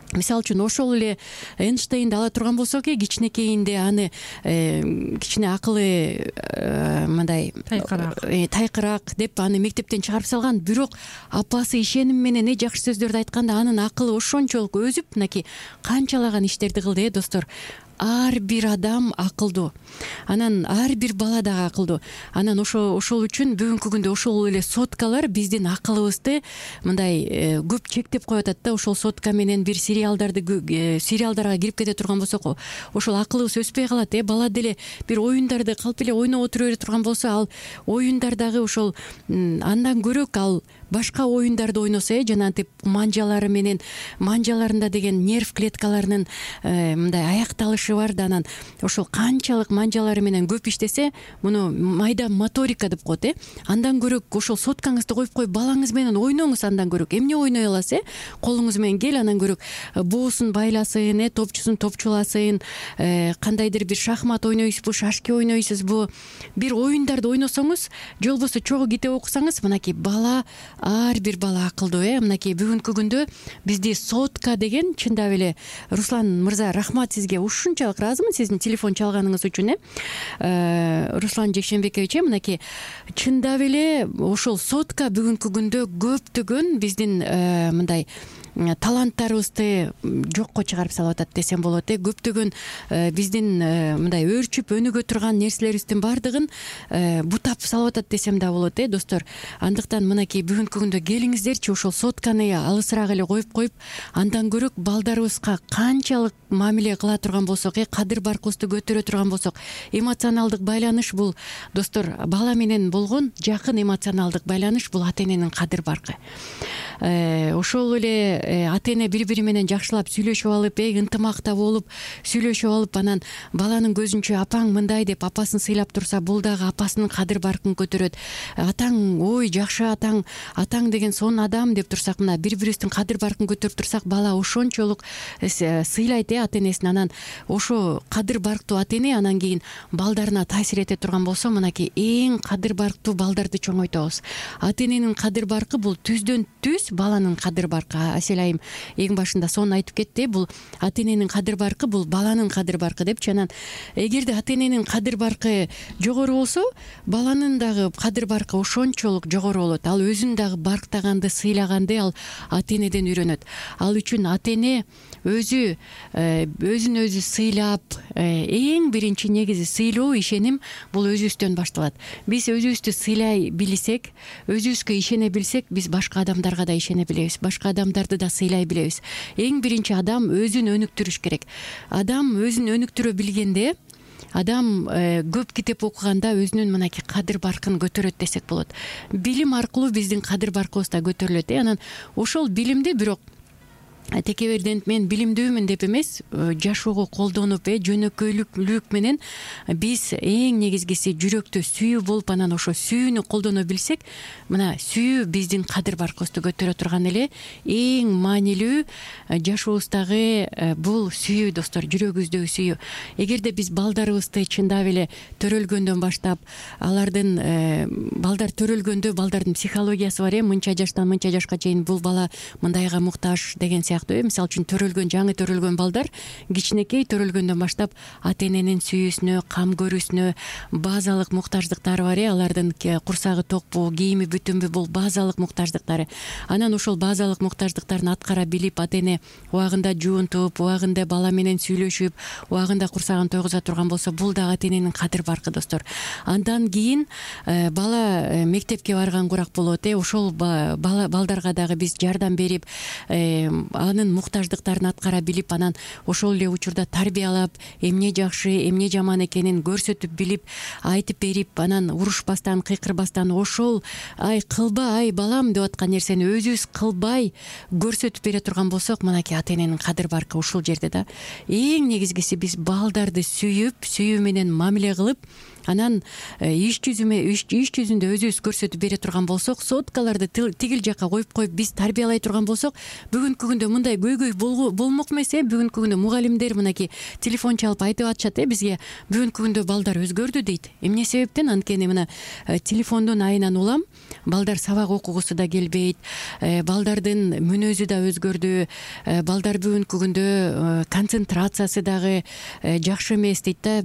мисалы үчүн ошол эле Эйнштейнди ала турган болсок э кичинекейинде аны кичине акылы мындай тайкыраак тайкыраак деп аны мектептен чыгарып салган, бирок апасы ишеним менен э жакшы сөздөрдү айтканда анын акылы ошончолук өзүп мынакей канчалаган иштерди кылды э достор. Ар бир адам акылдуу, анан ар бир бала дагы акылдуу. Анан ошо ошол үчүн бүгүнкү күндө ошол эле соткалар биздин акылыбызды мындай көп чектеп коюп атат да. Ошол сотка менен бир сериалдарды сериалдарга кирип кете турган болсок, ошол акылыбыз өспөй калат э бала деле бир оюндарды калп эле ойноп отура бере турган болсо, ал оюндардагы ошол андан көрөк ал башка оюндарды ойносо э жанагынтип манжалары менен, манжаларында деген нерв клеткаларынын мындай аякталышы бар да, анан ошол канчалык манжалары менен көп иштесе, муну майда моторика деп коет э андан көрөк ошол соткаңызды коюп коюп балаңыз менен ойноңуз. Андан көрөк эмне ойной аласыз э колуңуз менен кел, анан көрөк боосун байласын, э топчусун топчуласын, кандайдыр бир шахмат ойнойсузбу, шашки ойнойсузбу, бир оюндарды ойносоңуз же болбосо чогуу китеп окусаңыз, мынакей бала, ар бир бала акылдуу э мынакей бүгүнкү күндө бизди сотка деген, чындап эле Руслан мырза, рахмат сизге, ушунчалык ыраазымын сиздин телефон чалганыңыз үчүн э Руслан Жекшенбекович. Мынакей чындап эле ошол сотка бүгүнкү күндө көптөгөн биздин мындай таланттарыбызды жокко чыгарып салып атат десем болот э көптөгөн биздин мындай өөрчүп өнүгө турган нерселерибиздин баардыгын бутап салып атат десем да болот э достор. Андыктан мынакей бүгүнкү күндө келиңиздерчи ошол сотканы алысыраак эле коюп коюп, андан көрөк балдарыбызга канчалык мамиле кыла турган болсок, э кадыр баркыбызды көтөрө турган болсок, эмоционалдык байланыш бул достор, бала менен болгон жакын эмоционалдык байланыш бул ата эненин кадыр баркы. Ошол эле ата эне бири бири менен жакшылап сүйлөшүп алып, э ынтымакта болуп сүйлөшүп алып, анан баланын көзүнчө апаң мындай деп апасын сыйлап турса, бул дагы апасынын кадыр баркын көтөрөт. Атаң, ой жакшы атаң, атаң деген сонун адам деп турсак, мына бири бирибиздин кадыр баркын көтөрүп турсак, бала ошончолук сыйлайт э ата энесин. Анан ошо кадыр барктуу ата эне анан кийин балдарына таасир эте турган болсо, мынакей эң кадыр барктуу балдарды чоңойтобуз. Ата эненин кадыр баркы бул түздөн түз баланын кадыр баркы. Асель айым эң башында сонун айтып кетти, бул ата эненин кадыр баркы бул баланын кадыр баркы депчи. Анан эгерде ата эненин кадыр баркы жогору болсо, баланын дагы кадыр баркы ошончолук жогору болот. Ал өзүн дагы барктаганды, сыйлаганды ал ата энеден үйрөнөт. Ал үчүн ата эне өзү өзүн өзү сыйлап, эң биринчи негизи сыйлоо, ишеним бул өзүбүздөн башталат. Биз өзүбүздү сыйлай билсек, өзүбүзгө ишене билсек, биз башка адамдарга да ишене билебиз, башка адамдарды да сыйлай билебиз. Эң биринчи адам өзүн өнүктүрүш керек. Адам өзүн өнүктүрө билгенде, адам көп китеп окуганда өзүнүн мынакей кадыр баркын көтөрөт десек болот. Билим аркылуу биздин кадыр баркыбыз да көтөрүлөт э анан ошол билимди, бирок текеберден мен билимдүүмүн деп эмес, жашоого колдонуп, э жөнөкөйлүк менен биз эң негизгиси жүрөктө сүйүү болуп, анан ошо сүйүүнү колдоно билсек, мына сүйүү биздин кадыр баркыбызды көтөрө турган эле эң маанилүү жашообуздагы бул сүйүү достор, жүрөгүбүздөгү сүйүү. Эгерде биз балдарыбызды чындап эле төрөлгөндөн баштап, алардын балдар төрөлгөндө балдардын психологиясы бар э мынча жаштан мынча жашка чейин бул бала мындайга муктаж деген мисалы үчүн төрөлгөн, жаңы төрөлгөн балдар кичинекей төрөлгөндөн баштап ата эненин сүйүүсүнө, кам көрүүсүнө, базалык муктаждыктары бар э алардын курсагы токпу, кийими бүтүнбү, бул базалык муктаждыктары. Анан ошол базалык муктаждыктарын аткара билип, ата эне убагында жуунтуп, убагында бала менен сүйлөшүп, убагында курсагын тойгуза турган болсо, бул дагы ата эненин кадыр баркы достор. Андан кийин бала мектепке барган курак болот э ошол бала балдарга дагы биз жардам берип, анын муктаждыктарын аткара билип, анан ошол эле учурда тарбиялап, эмне жакшы, эмне жаман экенин көрсөтүп билип, айтып берип, анан урушпастан, кыйкырбастан, ошол ай кылба, ай балам деп аткан нерсени өзүбүз кылбай көрсөтүп бере турган болсок, мынакей ата эненин кадыр баркы ушул жерде да. Эң негизгиси биз балдарды сүйүп, сүйүү менен мамиле кылып, анан иш жүзүмө иш жүзүндө өзүбүз көрсөтүп бере турган болсок, соткаларды тигил жакка коюп коюп биз тарбиялай турган болсок, бүгүнкү күндө мындай көйгөй болмок эмес э бүгүнкү күндө мугалимдер мынакей телефон чалып айтып атышат э бизге бүгүнкү күндө балдар өзгөрдү дейт. эмне себептен? Анткени мына телефондун айынан улам балдар сабак окугусу да келбейт, балдардын мүнөзү да өзгөрдү, балдар бүгүнкү күндө концентрациясы дагы жакшы эмес дейт да.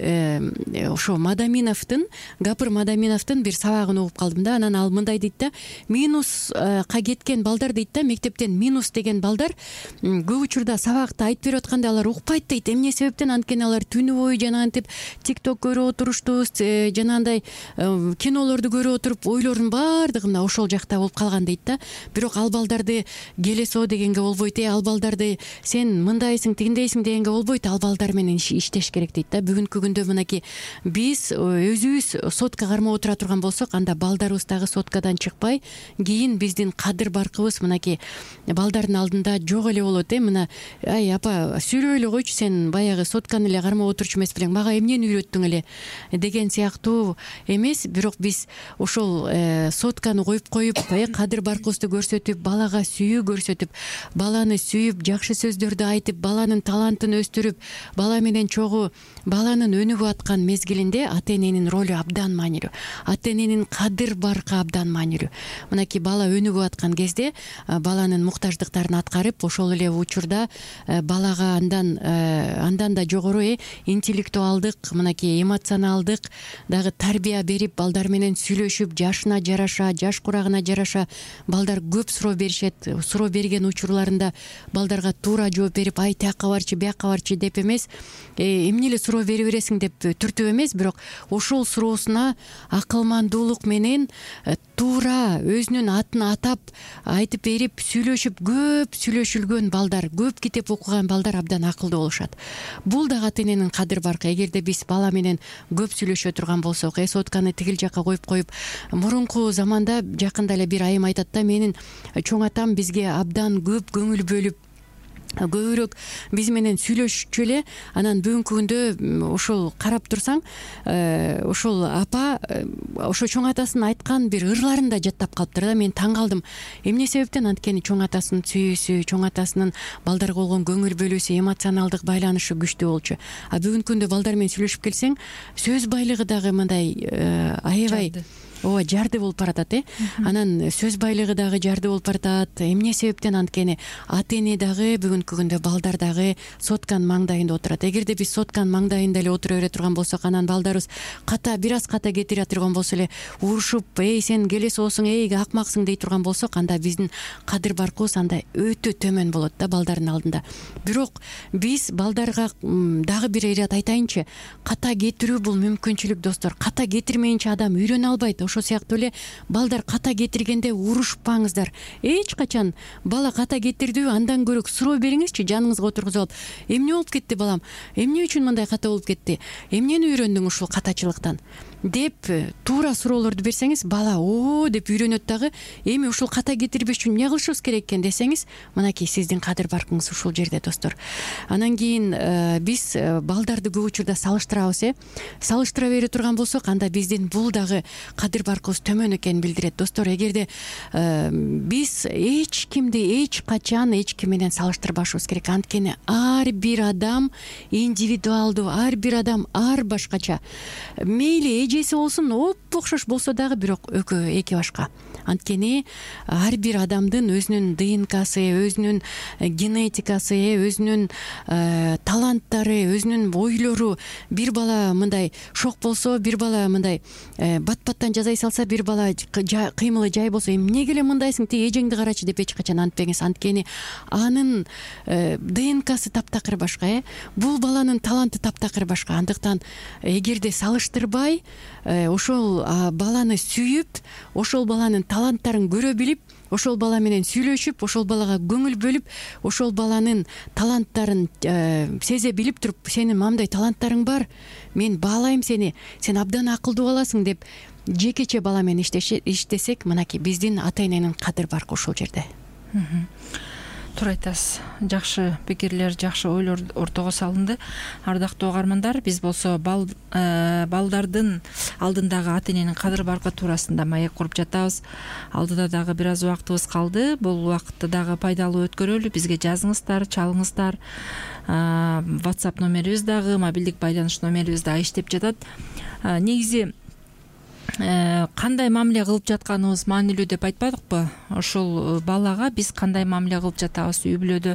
Бүгүн ошо Мадаминовдун Гапыр Мадаминовдун бир сабагын угуп калдым да. Анан ал мындай дейт да, минуска кеткен балдар дейт да, мектептен минус деген балдар көп учурда сабакты айтып берип атканда алар укпайт дейт. Эмне себептен? Анткени алар түнү бою жанагынтип тикток көрүп отурушту, жанагындай кинолорду көрүп отуруп ойлордун баардыгы мына ошол жакта болуп калган дейт да. Бирок ал балдарды келесоо дегенге болбойт э, ал балдарды сен мындайсың тигиндейсиң дегенге болбойт, ал балдар менен иштеш керек дейт да. Бүгүнкү күндө мынакей биз өзүбүз сотка кармап отура турган болсок, анда балдарыбыз дагы соткадан чыкпай, кийин биздин кадыр баркыбыз мынакей балдардын алдында жок эле болот э. Мына ай апа сүйлөй эле койчу, сен баягы сотканы эле кармап отурчу эмес белең, мага эмнени үйрөттүң эле деген сыяктуу эмес. Бирок биз ошол сотканы коюп коюп э кадыр баркыбызды көрсөтүп, балага сүйүү көрсөтүп, баланы сүйүп, жакшы сөздөрдү айтып, баланын талантын өстүрүп, бала менен чогуу баланын өнүгүп аткан мезгилинде ата эненин ролу абдан маанилүү, ата эненин кадыр баркы абдан маанилүү. Мынакей бала өнүгүп аткан кезде баланын муктаждыктарын аткарып, ошол эле учурда балага андан андан да жогору э интеллектуалдык, мынакей эмоционалдык дагы тарбия берип, балдар менен сүйлөшүп, жашына жараша, жаш курагына жараша балдар көп суроо беришет. Суроо берген учурларында балдарга туура жооп берип, ай тияка барчы, бияка барчы деп эмес, эмне эле суроо бере бересиң деп түртүп эмес, бирок ошол суроосуна акылмандуулук менен туура өзүнүн атын атап айтып берип, сүйлөшүп, көп сүйлөшүлгөн балдар, көп китеп окуган балдар абдан акылдуу болушат. Бул дагы ата эненин кадыр баркы. Эгерде биз бала менен көп сүйлөшө турган болсок, э сотканы тигил жакка коюп коюп, мурунку заманда жакында эле бир айым айтат да, менин чоң атам бизге абдан көп көңүл бөлүп, көбүрөөк биз менен сүйлөшчү эле. Анан бүгүнкү күндө ошол карап турсаң, ошол апа ошо чоң атасынын айткан бир ырларын да жаттап калыптыр да. Мен таң калдым. Эмне себептен? Анткени чоң атасынын сүйүүсү, чоң атасынын балдарга болгон көңүл бөлүүсү, эмоционалдык байланышы күчтүү болчу. А бүгүнкү күндө балдар менен сүйлөшүп келсең, сөз байлыгы дагы мындай аябай ооба жарды болуп баратат э. Анан сөз байлыгы дагы жарды болуп баратат. Эмне себептен? Анткени ата эне дагы бүгүнкү күндө балдар дагы сотканын маңдайында отурат. Эгерде биз сотканын маңдайында эле отура бере турган болсок, анан балдарыбыз ката бир аз ката кетире турган болсо эле урушуп, эй сен келесоосуң, эй акмаксың дей турган болсок, анда биздин кадыр баркыбыз анда өтө төмөн болот да балдардын алдында. Бирок биз балдарга дагы бир ирет айтайынчы, ката кетирүү бул мүмкүнчүлүк достор. Ката кетирмейинче адам үйрөнө албайт. Ошол сыяктуу эле балдар ката кетиргенде урушпаңыздар. Эч качан бала ката кетирдүү, андан көрө суроо бериңизчи жаныңызга отургузуп алып, эмне болуп кетти балам, эмне үчүн мындай ката болуп кетти, эмнени үйрөндүң ушул катачылыктан деп туура суроолорду берсеңиз, бала оо деп үйрөнөт дагы. Эми ушул ката кетирбеш үчүн эмне кылышыбыз керек экен десеңиз, мынакей сиздин кадыр баркыңыз ушул жерде достор. Анан кийин биз балдарды көп учурда салыштырабыз э. Салыштыра бере турган болсок, анда биздин бул дагы кадыр баркыбыз төмөн экенин билдирет достор. Эгерде биз эч кимди эч качан эч ким менен салыштырбашыбыз керек. Анткени ар бир адам индивидуалдуу, ар бир адам ар башкача. Мейли эжеси болсун оп окшош болсо дагы, бирок экөө эки башка. Анткени ар бир адамдын өзүнүн ДНКсы, өзүнүн генетикасы, өзүнүн таланттары, өзүнүн ойлору. Бир бала мындай шок болсо, бир бала мындай бат-баттан жазай салса, бир бала кыймылы жай болсо, эмнеге эле мындайсың, тиги эжеңди карачы деп эч качан антпеңиз. Анткени анын ДНКсы таптакыр башка э. Бул баланын таланты таптакыр башка. Андыктан эгерде салыштырбай, ошол баланы сүйүп, ошол баланын таланттарын көрө билип, ошол бала менен сүйлөшүп, ошол балага көңүл бөлүп, ошол баланын таланттарын сезе билип туруп, сенин мамдай таланттарың бар, мен баалайм сени, сен абдан акылдуу баласың деп жекече бала менен иштесек, мынакей биздин ата эненин кадыр баркы ошол жерде. туура айтасыз. Жакшы пикирлер, жакшы ойлор ортого салынды. Ардактуу угармандар, биз болсо балдардын алдындагы ата эненин кадыр баркы туурасында маек куруп жатабыз. Алдыда дагы бир аз убактыбыз калды. Бул убакытты дагы пайдалуу өткөрөлү. Бизге жазыңыздар, чалыңыздар. WhatsApp номерибиз дагы, мобилдик байланыш номерибиз дагы иштеп жатат. Негизи кандай мамиле кылып жатканыбыз маанилүү деп айтпадыкпы? Ошол балага биз кандай мамиле кылып жатабыз? Үй бүлөдө,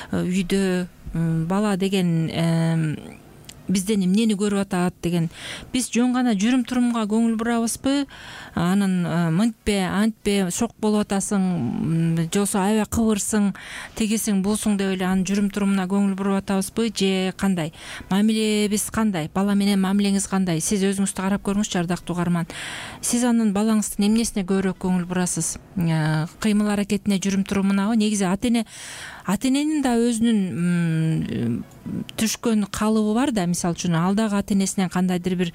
үйдө бала деген бизден эмнени көрүп атат деген. Биз жөн гана жүрүм турумга көңүл бурабызбы? Анын мынтпе, антпе, шок болуп атасың, жосо аябай кыбырсың, тегесиң, бусуң деп эле анын жүрүм турумуна көңүл буруп атабызбы? Же кандай? Мамилебиз кандай? Бала менен мамилеңиз кандай? Сиз өзүңүздү карап көрүңүзчү, ардактуу угарман. Сиз анын балаңыздын эмнесине көбүрөөк көңүл бурасыз? Кыймыл аракетине, жүрүм турумунабы? Негизи ата эне ата эненин да өзүнүн түшкөн калыбы бар да. Мисалы үчүн ал дагы ата энесинен кандайдыр бир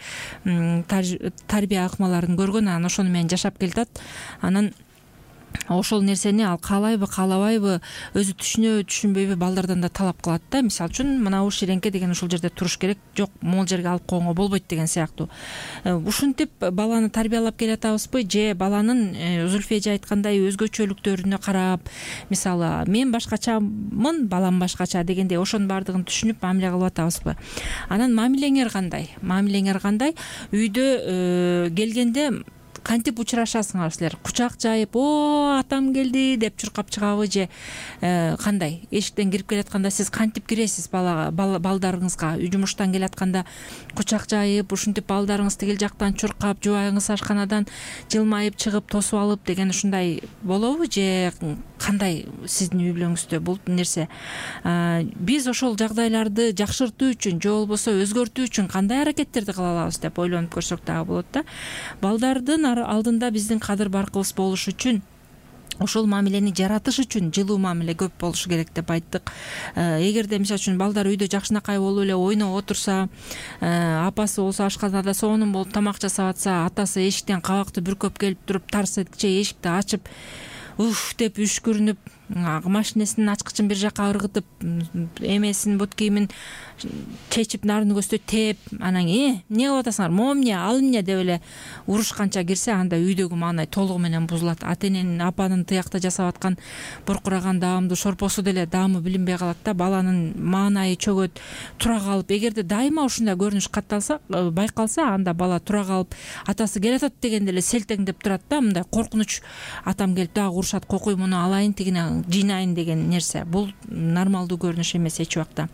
тарбия акмаларын көргөн, анан ошону менен жашап келатат. Анан ошол нерсени ал каалайбы, каалабайбы, өзү түшүнөбү, түшүнбөйбү, балдардан да талап кылат да. Мисалы үчүн мына ушул ширеңке деген ушул жерде туруш керек, жок могул жерге алып койгонго болбойт деген сыяктуу. Ушинтип баланы тарбиялап келатабызбы? Же баланын Зульфия эже айткандай өзгөчөлүктөрүнө карап, мисалы мен башкачамын, балам башкача дегендей, ошонун баардыгын түшүнүп мамиле кылып атабызбы? Анан мамилеңер кандай? Мамилеңер кандай? Үйдө келгенде кантип учурашасыңар силер? Кучак жайып, о, атам келди деп чуркап чыгабы, же кандай? Эшиктен кирип келатканда сиз кантип киресиз балага, балдарыңызга? Жумуштан келатканда кучак жайып, ушинтип балдарыңыз тигил жактан чуркап, жубайыңыз ашканадан жылмайып чыгып тосуп алып деген ушундай болобу, же кандай сиздин үй бүлөңүздө бул нерсе? Биз ошол жагдайларды жакшыртуу үчүн, же болбосо өзгөртүү үчүн кандай аракеттерди кыла алабыз деп ойлонуп көрсөк дагы болот да. Балдардын алдында биздин кадыр баркыбыз болуш үчүн, ошол мамилени жаратыш үчүн жылуу мамиле көп болушу керек деп айттык. Эгерде мисалы үчүн балдар үйдө жакшынакай болуп эле ойноп отурса, апасы болсо ашканада сонун болуп тамак жасап атса, атасы эшиктен кабакты бүркөп келип туруп, тарс эткиче эшикти ачып, уф деп үшкүрүнүп, машинесинин ачкычын бир жака ыргытып, эмесин, бут кийимин чечип, нарын көстө тээп, анан э эмне кылып атасыңар, могу эмне, ал эмне деп эле урушканча кирсе, анда үйдөгү маанай толугу менен бузулат. Ата эненин, апанын тыякта жасап аткан буркураган даамдуу шорпосу деле даамы билинбей калат да. Баланын маанайы чөгөт, тура калып. Эгерде дайыма ушундай көрүнүш катталса, байкалса, анда бала тура калып, атасы келатат дегенде эле селтеңдеп турат да, мындай коркунуч, атам келип дагы урушат, кокуй муну алайын, тигине жыйнайын деген нерсе. Бул нормалдуу көрүнүш эмес эч убакта.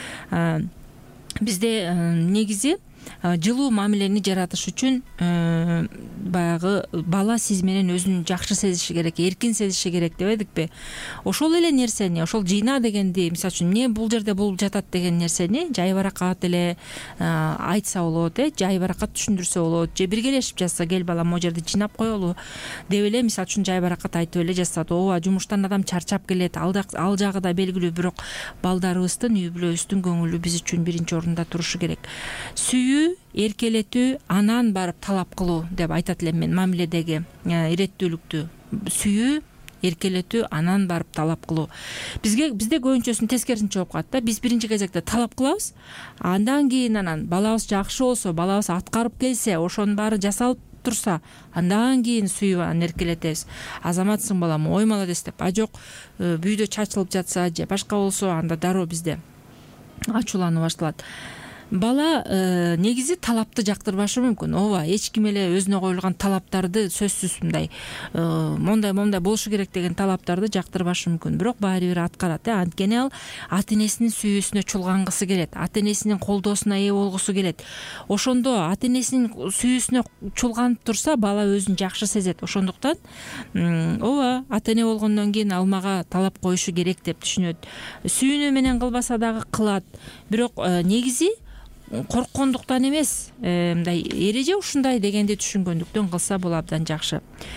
Бизде негизи жылуу мамилени жаратыш үчүн баягы бала сиз менен өзүн жакшы сезиши керек, эркин сезиши керек дебедикпи? Ошол эле нерсени, ошол жыйна дегенди, мисалы үчүн эмне бул жерде бул жатат деген нерсени жай баракат эле айтса болот, э, жай баракат түшүндүрсө болот, же биргелешип жазса, кел балам могу жерди жыйнап коелу деп эле, мисалы үчүн жай баракат айтып эле жазсат. Ооба, жумуштан адам чарчап келет, ал жагы да белгилүү, бирок балдарыбыздын, үй бүлөбүздүн көңүлү биз үчүн биринчи орунда турушу керек. Сүйүү, эркелетүү, анан барып талап кылуу деп айтат элем мен мамиледеги иреттүүлүктү. Сүйүү, эркелетүү, анан барып талап кылуу. Бизге бизде көбүнчөсүн тескерисинче болуп калат да. Биз биринчи кезекте талап кылабыз, андан кийин анан балабыз жакшы болсо, балабыз аткарып келсе, ошонун баары жасалып турса, андан кийин сүйүп анан эркелетебиз. Азаматсың балам, ой молодец деп. А жок, бүйдө чачылып жатса же башка болсо, анда дароо бизде ачуулануу башталат. Бала негизи талапты жактырбашы мүмкүн. Ооба, эч ким эле өзүнө коюлган талаптарды сөзсүз мындай мондай мондай болушу керек деген талаптарды жактырбашы мүмкүн. Бирок баары бир аткарат. Анткени ал ата энесинин сүйүүсүнө чулгангысы келет, ата энесинин колдоосуна ээ болгусу келет. Ошондо ата энесинин сүйүүсүнө чулганып турса, бала өзүн жакшы сезет. Ошондуктан ооба, ата эне болгондон кийин ал мага талап коюшу керек деп түшүнөт. Сүйүүнү менен кылбаса дагы кылат. Бирок негизи корккондуктан эмес, мындай эреже ушундай дегенди түшүнгөндүктөн кылса бул абдан жакшы.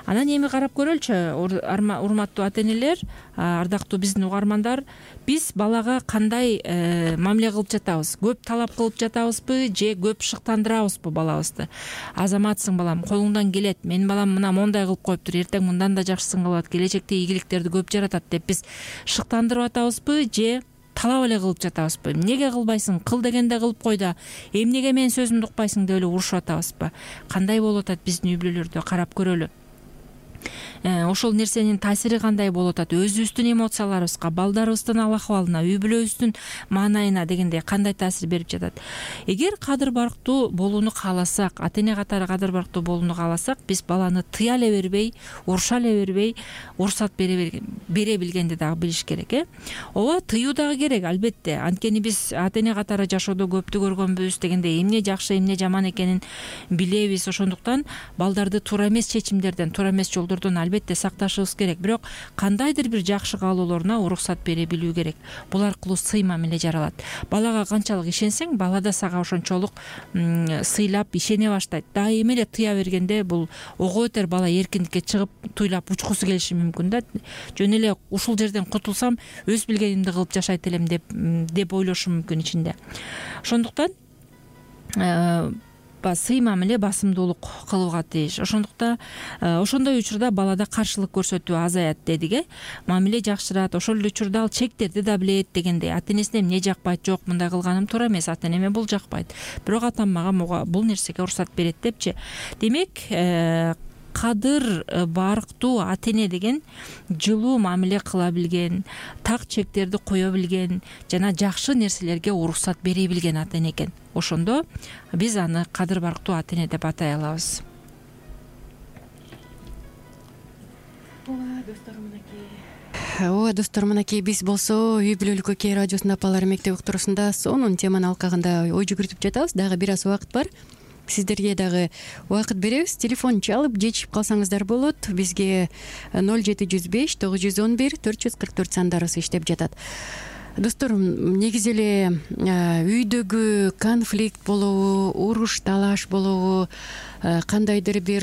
Анан эми карап көрөлүчү урматтуу ата энелер, ардактуу биздин угармандар, биз балага кандай мамиле кылып жатабыз? Көп талап кылып жатабызбы же көп шыктандырабызбы балабызды? Азаматсың балам, колуңдан келет, менин балам мына мондай кылып коюптур, эртең мындан да жакшысын кылат, келечекте ийгиликтерди көп жаратат деп биз шыктандырып атабызбы же талап эле кылып жатабызбы? Эмнеге кылбайсың? Кыл дегенде кылып кой да, эмнеге менин сөзүмдү укпайсың деп эле урушуп атабызбы? Кандай болуп атат биздин үй бүлөлөрдө, карап көрөлү. Ошол нерсенин таасири кандай болуп атат? Өзүбүздүн эмоцияларыбызга, балдарыбыздын ал акыбалына, үй бүлөбүздүн маанайына дегенде кандай таасир берип жатат? Эгер кадыр барктуу болууну кааласак, ата эне катары кадыр барктуу болууну кааласак, биз баланы тыя эле бербей, уруша эле бербей, уруксат бере билгенди дагы билиш керек, э? Ооба, тыюу дагы керек, албетте. Анткени биз ата эне катары жашоодо көптү көргөнбүз дегенде эмне жакшы, эмне жаман экенин билебиз. Ошондуктан балдарды туура эмес чечимдерден, туура эмес жолдордон албетте сакташыбыз керек. Бирок кандайдыр бир жакшы каалоолоруна уруксат бере билүү керек. Бул аркылуу сый мамиле жаралат. Балага канчалык ишенсең, бала да сага ошончолук сыйлап ишене баштайт. Дайыма эле тыя бергенде бул ого өтөр бала эркиндикке чыгып туйлап учкусу келиши мүмкүн да. Жөн эле ушул жерден кутулсам, өз билгенимди кылып жашайт элем деп деп ойлошу мүмкүн ичинде. Ошондуктан сый мамиле басымдуулук кылууга тийиш. Ошондуктан ошондой учурда балада каршылык көрсөтүү азаят дедик, э? Мамиле жакшырат, ошол эле учурда ал чектерди да билет дегендей. Ата энесине эмне жакпайт, жок мындай кылганым туура эмес, ата энеме бул жакпайт. Бирок атам мага бул нерсеге уруксат берет депчи. Демек, кадыр барктуу ата эне деген жылуу мамиле кыла билген, так чектерди кое билген жана жакшы нерселерге уруксат бере билген ата эне экен. Ошондо биз аны кадыр барктуу ата эне деп атай алабыз. Ооба достор, мынакей биз болсо үй бүлөлүк окей радиосунун апалары мектеп уктуруусунда сонун теманы алкагында ой жүгүртүп жатабыз. Дагы бир аз убакыт бар. Сиздерге дагы убакыт беребиз. Телефон чалып жетишип калсаңыздар болот. Бизге ноль жети жүз беш тогуз жүз он бир төрт жүз кырк төрт сандарыбыз иштеп жатат. Достор, негизи эле үйдөгү конфликт болобу, уруш талаш болобу, кандайдыр бир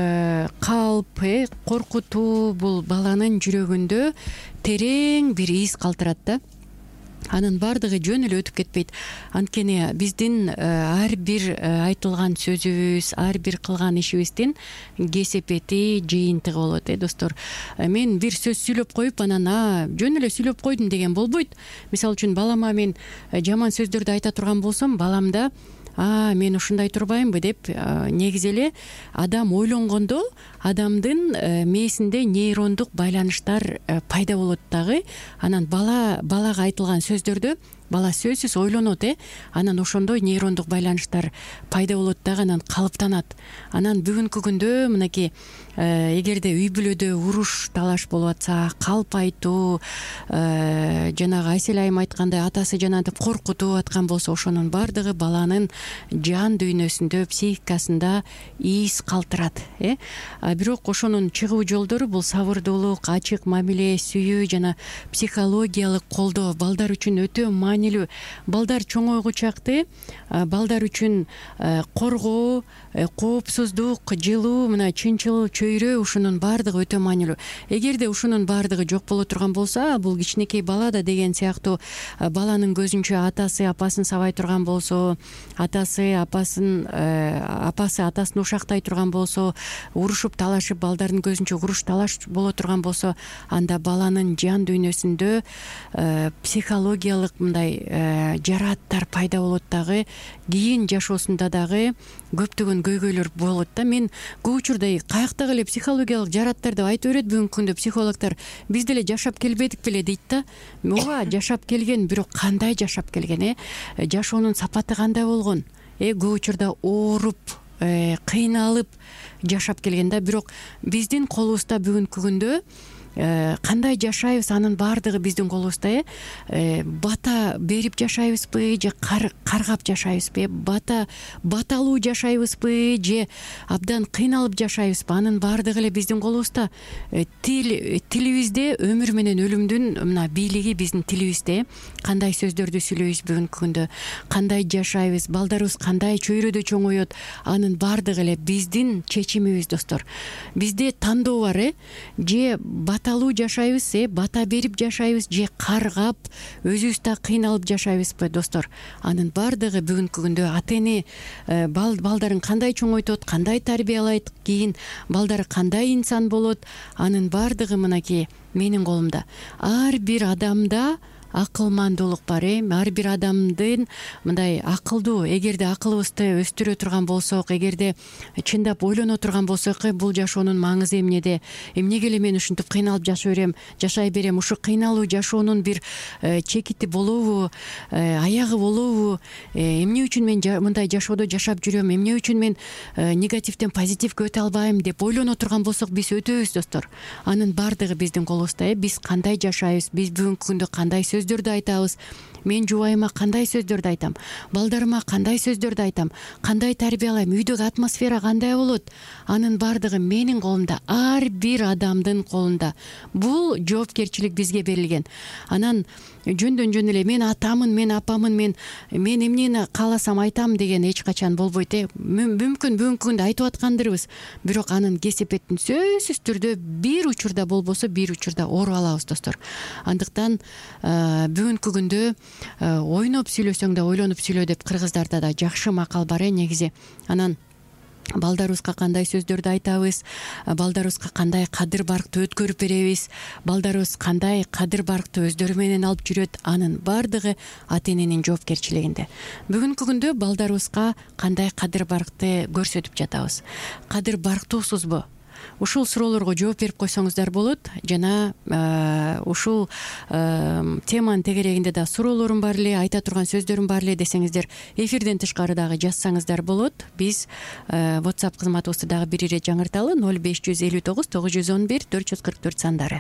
калп, коркутуу бул баланын жүрөгүндө терең бир из калтырат да. Анын баардыгы жөн эле өтүп кетпейт. Анткени биздин ар бир айтылган сөзүбүз, ар бир кылган ишибиздин кесепети, жыйынтыгы болот, э достор. Мен бир сөз сүйлөп коюп, анан жөн эле сүйлөп койдум деген болбойт. Мисалы үчүн балама мен жаман сөздөрдү айта турган болсом, балам да а мен ушундай турбаймынбы деп негизи эле адам ойлонгондо адамдын мээсинде нейрондук байланыштар пайда болот дагы. Анан бала балага айтылган сөздөрдө бала сөзсүз ойлонот, э анан ошондой нейрондук байланыштар пайда болот дагы, анан калыптанат. Анан бүгүнкү күндө мынакей эгерде үй бүлөдө уруш талаш болуп атса, калп айтуу, жанагы Айсель айым айткандай атасы жанагынтип коркутуп аткан болсо, ошонун баардыгы баланын жан дүйнөсүндө, психикасында из калтырат, э бирок ошонун чыгуу жолдору бул сабырдуулук, ачык мамиле, сүйүү жана психологиялык колдоо балдар үчүн өтө маанилүү. Балдар чоңойгу чакты балдар үчүн коргоо, коопсуздук, жылуу, мына чынчыл, чөйрө, ушунун баардыгы өтө маанилүү. Эгерде ушунун баардыгы жок боло турган болсо, бул кичинекей бала да деген сыяктуу баланын көзүнчө атасы апасын сабай турган болсо, атасы апасын апасы атасын ушактай турган болсо, урушуп талашып балдардын көзүнчө уруш талаш боло турган болсо, анда баланын жан дүйнөсүндө психологиялык мындай жарааттар пайда болот дагы, кийин жашоосунда дагы көптөгөн көйгөйлөр болот да. Мен көп учурда каяктагы эле психологиялык жарааттар деп айтып берет бүгүнкү күндө психологдор. Биз деле жашап келбедик беле дейт да. Ооба, жашап келген, бирок кандай жашап келген, э жашоонун сапаты кандай болгон, э көп учурда ооруп, кыйналып жашап келген да. Бирок биздин колубузда бүгүнкү күндө кандай жашайбыз, анын баардыгы биздин колубузда, э бата берип жашайбызбы же каргап жашайбызбы, бата баталуу жашайбызбы же абдан кыйналып жашайбызбы, анын баардыгы эле биздин колубузда. Тил тилибизде өмүр менен өлүмдүн мына бийлиги биздин тилибизде. Кандай сөздөрдү сүйлөйбүз бүгүнкү күндө, кандай жашайбыз, балдарыбыз кандай чөйрөдө чоңоет, анын баардыгы эле биздин чечимибиз достор. Бизде тандоо бар, э же баталуу жашайбыз, э бата берип жашайбыз, же каргап өзүбүз да кыйналып жашайбызбы достор. Анын баардыгы бүгүнкү күндө ата эне балдарын кандай чоңойтот, кандай тарбиялайт, кийин балдары кандай инсан болот, анын баардыгы мынакей менин колумда. Ар бир адамда акылмандуулук бар, э ар бир адамдын мындай акылдуу, эгерде акылыбызды өстүрө турган болсок, эгерде чындап ойлоно турган болсок, бул жашоонун маңызы эмнеде, эмнеге эле мен ушинтип кыйналып жашай берем, жашай берем, ушу кыйналуу жашоонун бир чекити болобу, аягы болобу, эмне үчүн мен мындай жашоодо жашап жүрөм, эмне үчүн мен негативден позитивге өтө албайм деп ойлоно турган болсок, биз өтөбүз достор. Анын баардыгы биздин колубузда, э биз кандай жашайбыз, биз бүгүнкү күндө кандай сөздөрдү айтабыз, мен жубайыма кандай сөздөрдү айтам, балдарыма кандай сөздөрдү айтам, кандай тарбиялайм, үйдөгү атмосфера кандай болот, анын баардыгы менин колумда, ар бир адамдын колунда. Бул жоопкерчилик бизге берилген. Анан жөндөн жөн эле мен атамын, мен апамын, мен мен эмнени кааласам айтам деген эч качан болбойт, э мүмкүн бүгүнкү күндө айтып аткандырбыз, бирок анын кесепетин сөзсүз түрдө бир учурда болбосо бир учурда ооруп алабыз достор. Андыктан бүгүнкү күндө ойноп сүйлөсөң да ойлонуп сүйлө деп кыргыздарда да жакшы макал бар, э негизи. Анан балдарыбызга кандай сөздөрдү айтабыз, балдарыбызга кандай кадыр баркты өткөрүп беребиз, балдарыбыз кандай кадыр баркты өздөрү менен алып жүрөт, анын баардыгы ата эненин жоопкерчилигинде. Бүгүнкү күндө балдарыбызга кандай кадыр баркты көрсөтүп жатабыз, кадыр барктуусузбу? Ушул суроолорго жооп берип койсоңуздар болот. Жана ушул теманын тегерегинде да суроолорум бар эле, айта турган сөздөрүм бар эле десеңиздер, эфирден тышкары дагы жазсаңыздар болот. Биз WhatsApp кызматыбызды дагы бир ире жаңырталы: ноль беш жүз элүү тогуз тогуз жүз он бир төрт жүз кырк төрт сандары.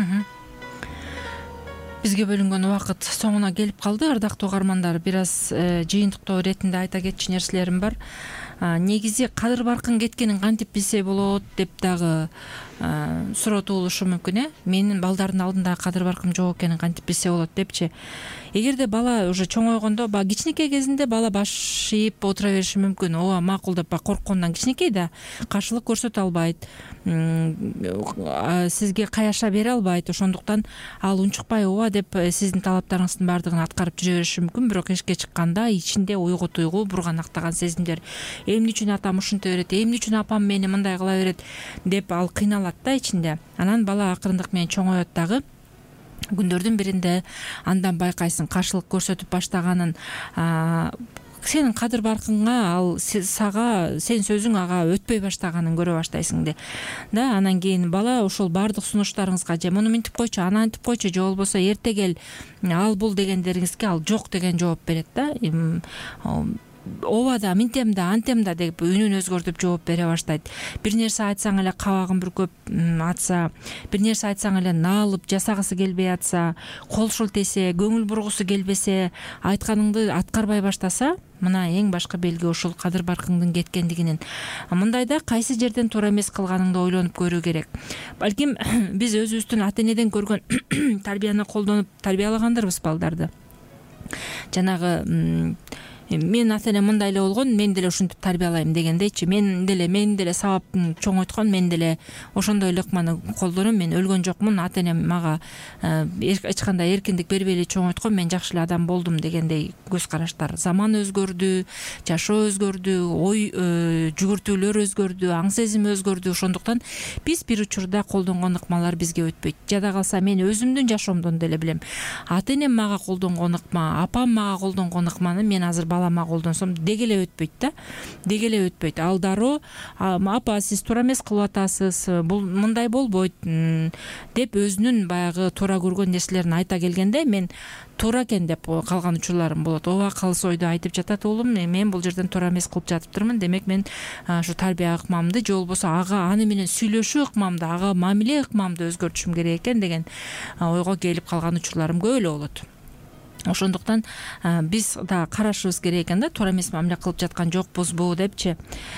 Бизге бөлүнгөн убакыт соңуна келип калды. Ардактуу угармандар, бир аз жыйынтыктоо иретинде айта кетчү нерселерим бар. Негизи кадыр баркын кеткенин кантип билсе болот деп дагы суроо туулушу мүмкүн, э менин балдардын алдында кадыр баркым жок экенин кантип билсе болот депчи. Эгерде бала уже чоңойгондо, ба кичинекей кезинде бала баш ийип отура бериши мүмкүн, ооба макул деп, корккондон кичинекей да каршылык көрсөтө албайт, сизге каяша бере албайт, ошондуктан ал унчукпай ооба деп сиздин талаптарыңыздын баардыгын аткарып жүрө бериши мүмкүн. Бирок эшикке чыкканда ичинде уйгу туйгу, бурганактаган сезимдер, эмне үчүн атам ушинте берет, эмне үчүн апам мени мындай кыла берет деп ал кыйналат да ичинде. Анан бала акырындык менен чоңоет дагы. Күндөрдүн биринде андан байкайсың каршылык көрсөтүп баштаганын, сенин кадыр баркыңа, ал сага, сенин сөзүң ага өтпөй баштаганын көрө баштайсың да. Анан кийин бала ошол баардык сунуштарыңызга же муну минтип койчу, аны антип койчу, же болбосо эрте кел, ал бул дегендериңизге ал жок деген жооп берет да. Ооба да, минтем да, антем да деп үнүн өзгөртүп жооп бере баштайт. Бир нерсе айтсаң эле кабагын бүркөп атса, бир нерсе айтсаң эле наалып жасагысы келбей атса, кол шылтесе, көңүл бургусу келбесе, айтканыңды аткарбай баштаса, мына эң башкы белги ушул кадыр баркыңдын кеткендигинин. Мындайда кайсы жерден туура эмес кылганыңды ойлонуп көрүү керек. Балким биз өзүбүздүн ата энеден көргөн тарбияны колдонуп тарбиялагандырбыз балдарды. Жанагы мен ата энем мындай эле болгон, мен деле ушинтип тарбиялайм дегендейчи. Мен деле мен деле сабаптын чоңойткон, мен деле ошондой эле ыкманы колдоном. Мен өлгөн жокмун, ата энем мага эч кандай эркиндик бербей эле чоңойткон, мен жакшы эле адам болдум дегендей көз караштар. Заман өзгөрдү, жашоо өзгөрдү, ой жүгүртүүлөр өзгөрдү, аң сезим өзгөрдү. Ошондуктан биз бир учурда колдонгон ыкмалар бизге өтпөйт. Жада калса мен өзүмдүн жашоомдон деле билем. Ата энем мага колдонгон ыкма, апам мага колдонгон ыкманы мен азыр балама колдонсом деги эле өтпөйт да. Деги эле өтпөйт. Ал дароо апа сиз туура эмес кылып атасыз, бул мындай болбойт деп өзүнүн баягы туура көргөн нерселерин айта келгенде мен туура экен деп калган учурларым болот. Ооба, калыс ойду айтып жатат уулум, мен бул жерден туура эмес кылып жатыптырмын. Демек мен ушу тарбия ыкмамды же болбосо ага аны менен сүйлөшүү ыкмамды, ага мамиле ыкмамды өзгөртүшүм керек экен деген ойго келип калган учурларым көп эле болот. ошондуктан биз да карашыбыз керек экен да, туура эмес мамиле кылып жаткан жокпузбу депчи.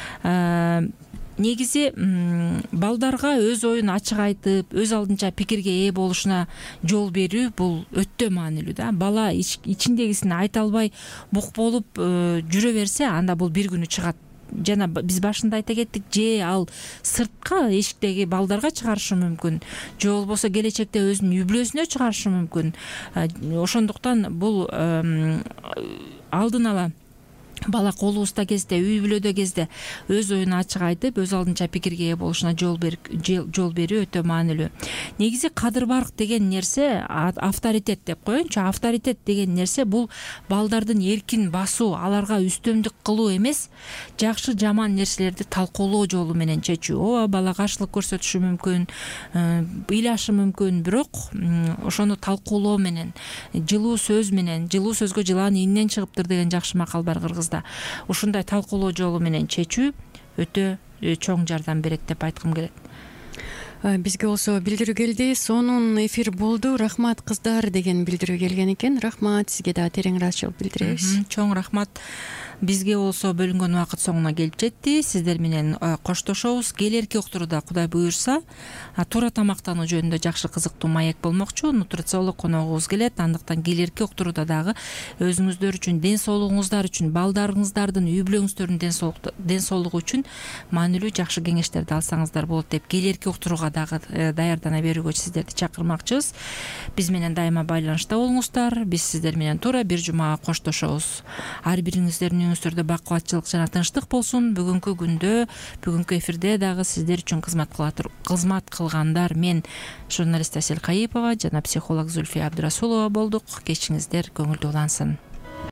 Негизи балдарга өз оюн ачык айтып, өз алдынча пикирге ээ болушуна жол берүү бул өтө маанилүү да. Бала ичиндегисин айта албай бук болуп жүрө берсе, анда бул бир күнү чыгат. Жана биз башында айта кеттик, же ал сыртка эшиктеги балдарга чыгарышы мүмкүн, же болбосо келечекте өзүнүн үй бүлөсүнө чыгарышы мүмкүн. Ошондуктан бул алдын ала бала колубузда кезде, үй бүлөдө кезде өз оюн ачык айтып, өз алдынча пикирге ээ болушуна жол жол берүү өтө маанилүү. Негизи кадыр-барк деген нерсе авторитет деп коеюнчу. Авторитет деген нерсе бул балдардын эркин басуу, аларга үстөмдүк кылуу эмес, жакшы жаман нерселерди талкуулоо жолу менен чечүү. Ооба, бала каршылык көрсөтүшү мүмкүн, ыйлашы мүмкүн, бирок ошону талкуулоо менен, жылуу сөз менен, жылуу сөзгө жылан ийинен чыгыптыр деген жакшы макал бар кыргызда. Ушундай талкуулоо жолу менен чечүү өтө чоң жардам берет деп айткым келет. Бизге болсо билдирүү келди. Сонун эфир болду. Рахмат кыздар деген билдирүү келген экен. Рахмат, сизге да тереңраачылык билдиребиз. Чоң рахмат. Бизге болсо бөлүнгөн убакыт соңуна келип жетти. Сиздер менен коштошобуз. Келерки уктурууда Кудай буюрса, туура тамактануу жөнүндө жакшы кызыктуу маек болмокчу. Нутрициолог коногубуз келет. Андыктан келерки уктурууда дагы өзүңүздөр үчүн, ден соолугуңуздар үчүн, балдарыңыздардын, үй бүлөңүздөрдүн ден соолугу үчүн маанилүү жакшы кеңештерди алсаңыздар болот деп келерки уктурууга дагы даярдана берүүгө сиздерди чакырмакчыбыз. Биз менен дайыма байланышта болуңуздар. Биз сиздер менен туура бир жумага коштошобуз. Ар бириңиздердин өңүңүздөрдө бакубатчылык жана тынчтык болсун. Бүгүнкү күндө, бүгүнкү эфирде дагы сиздер үчүн кызмат кызмат кылгандар мен журналист Асель Кайыпова жана психолог Зульфия Абдрасулова болдук. Кечиңиздер көңүлдүү улансын.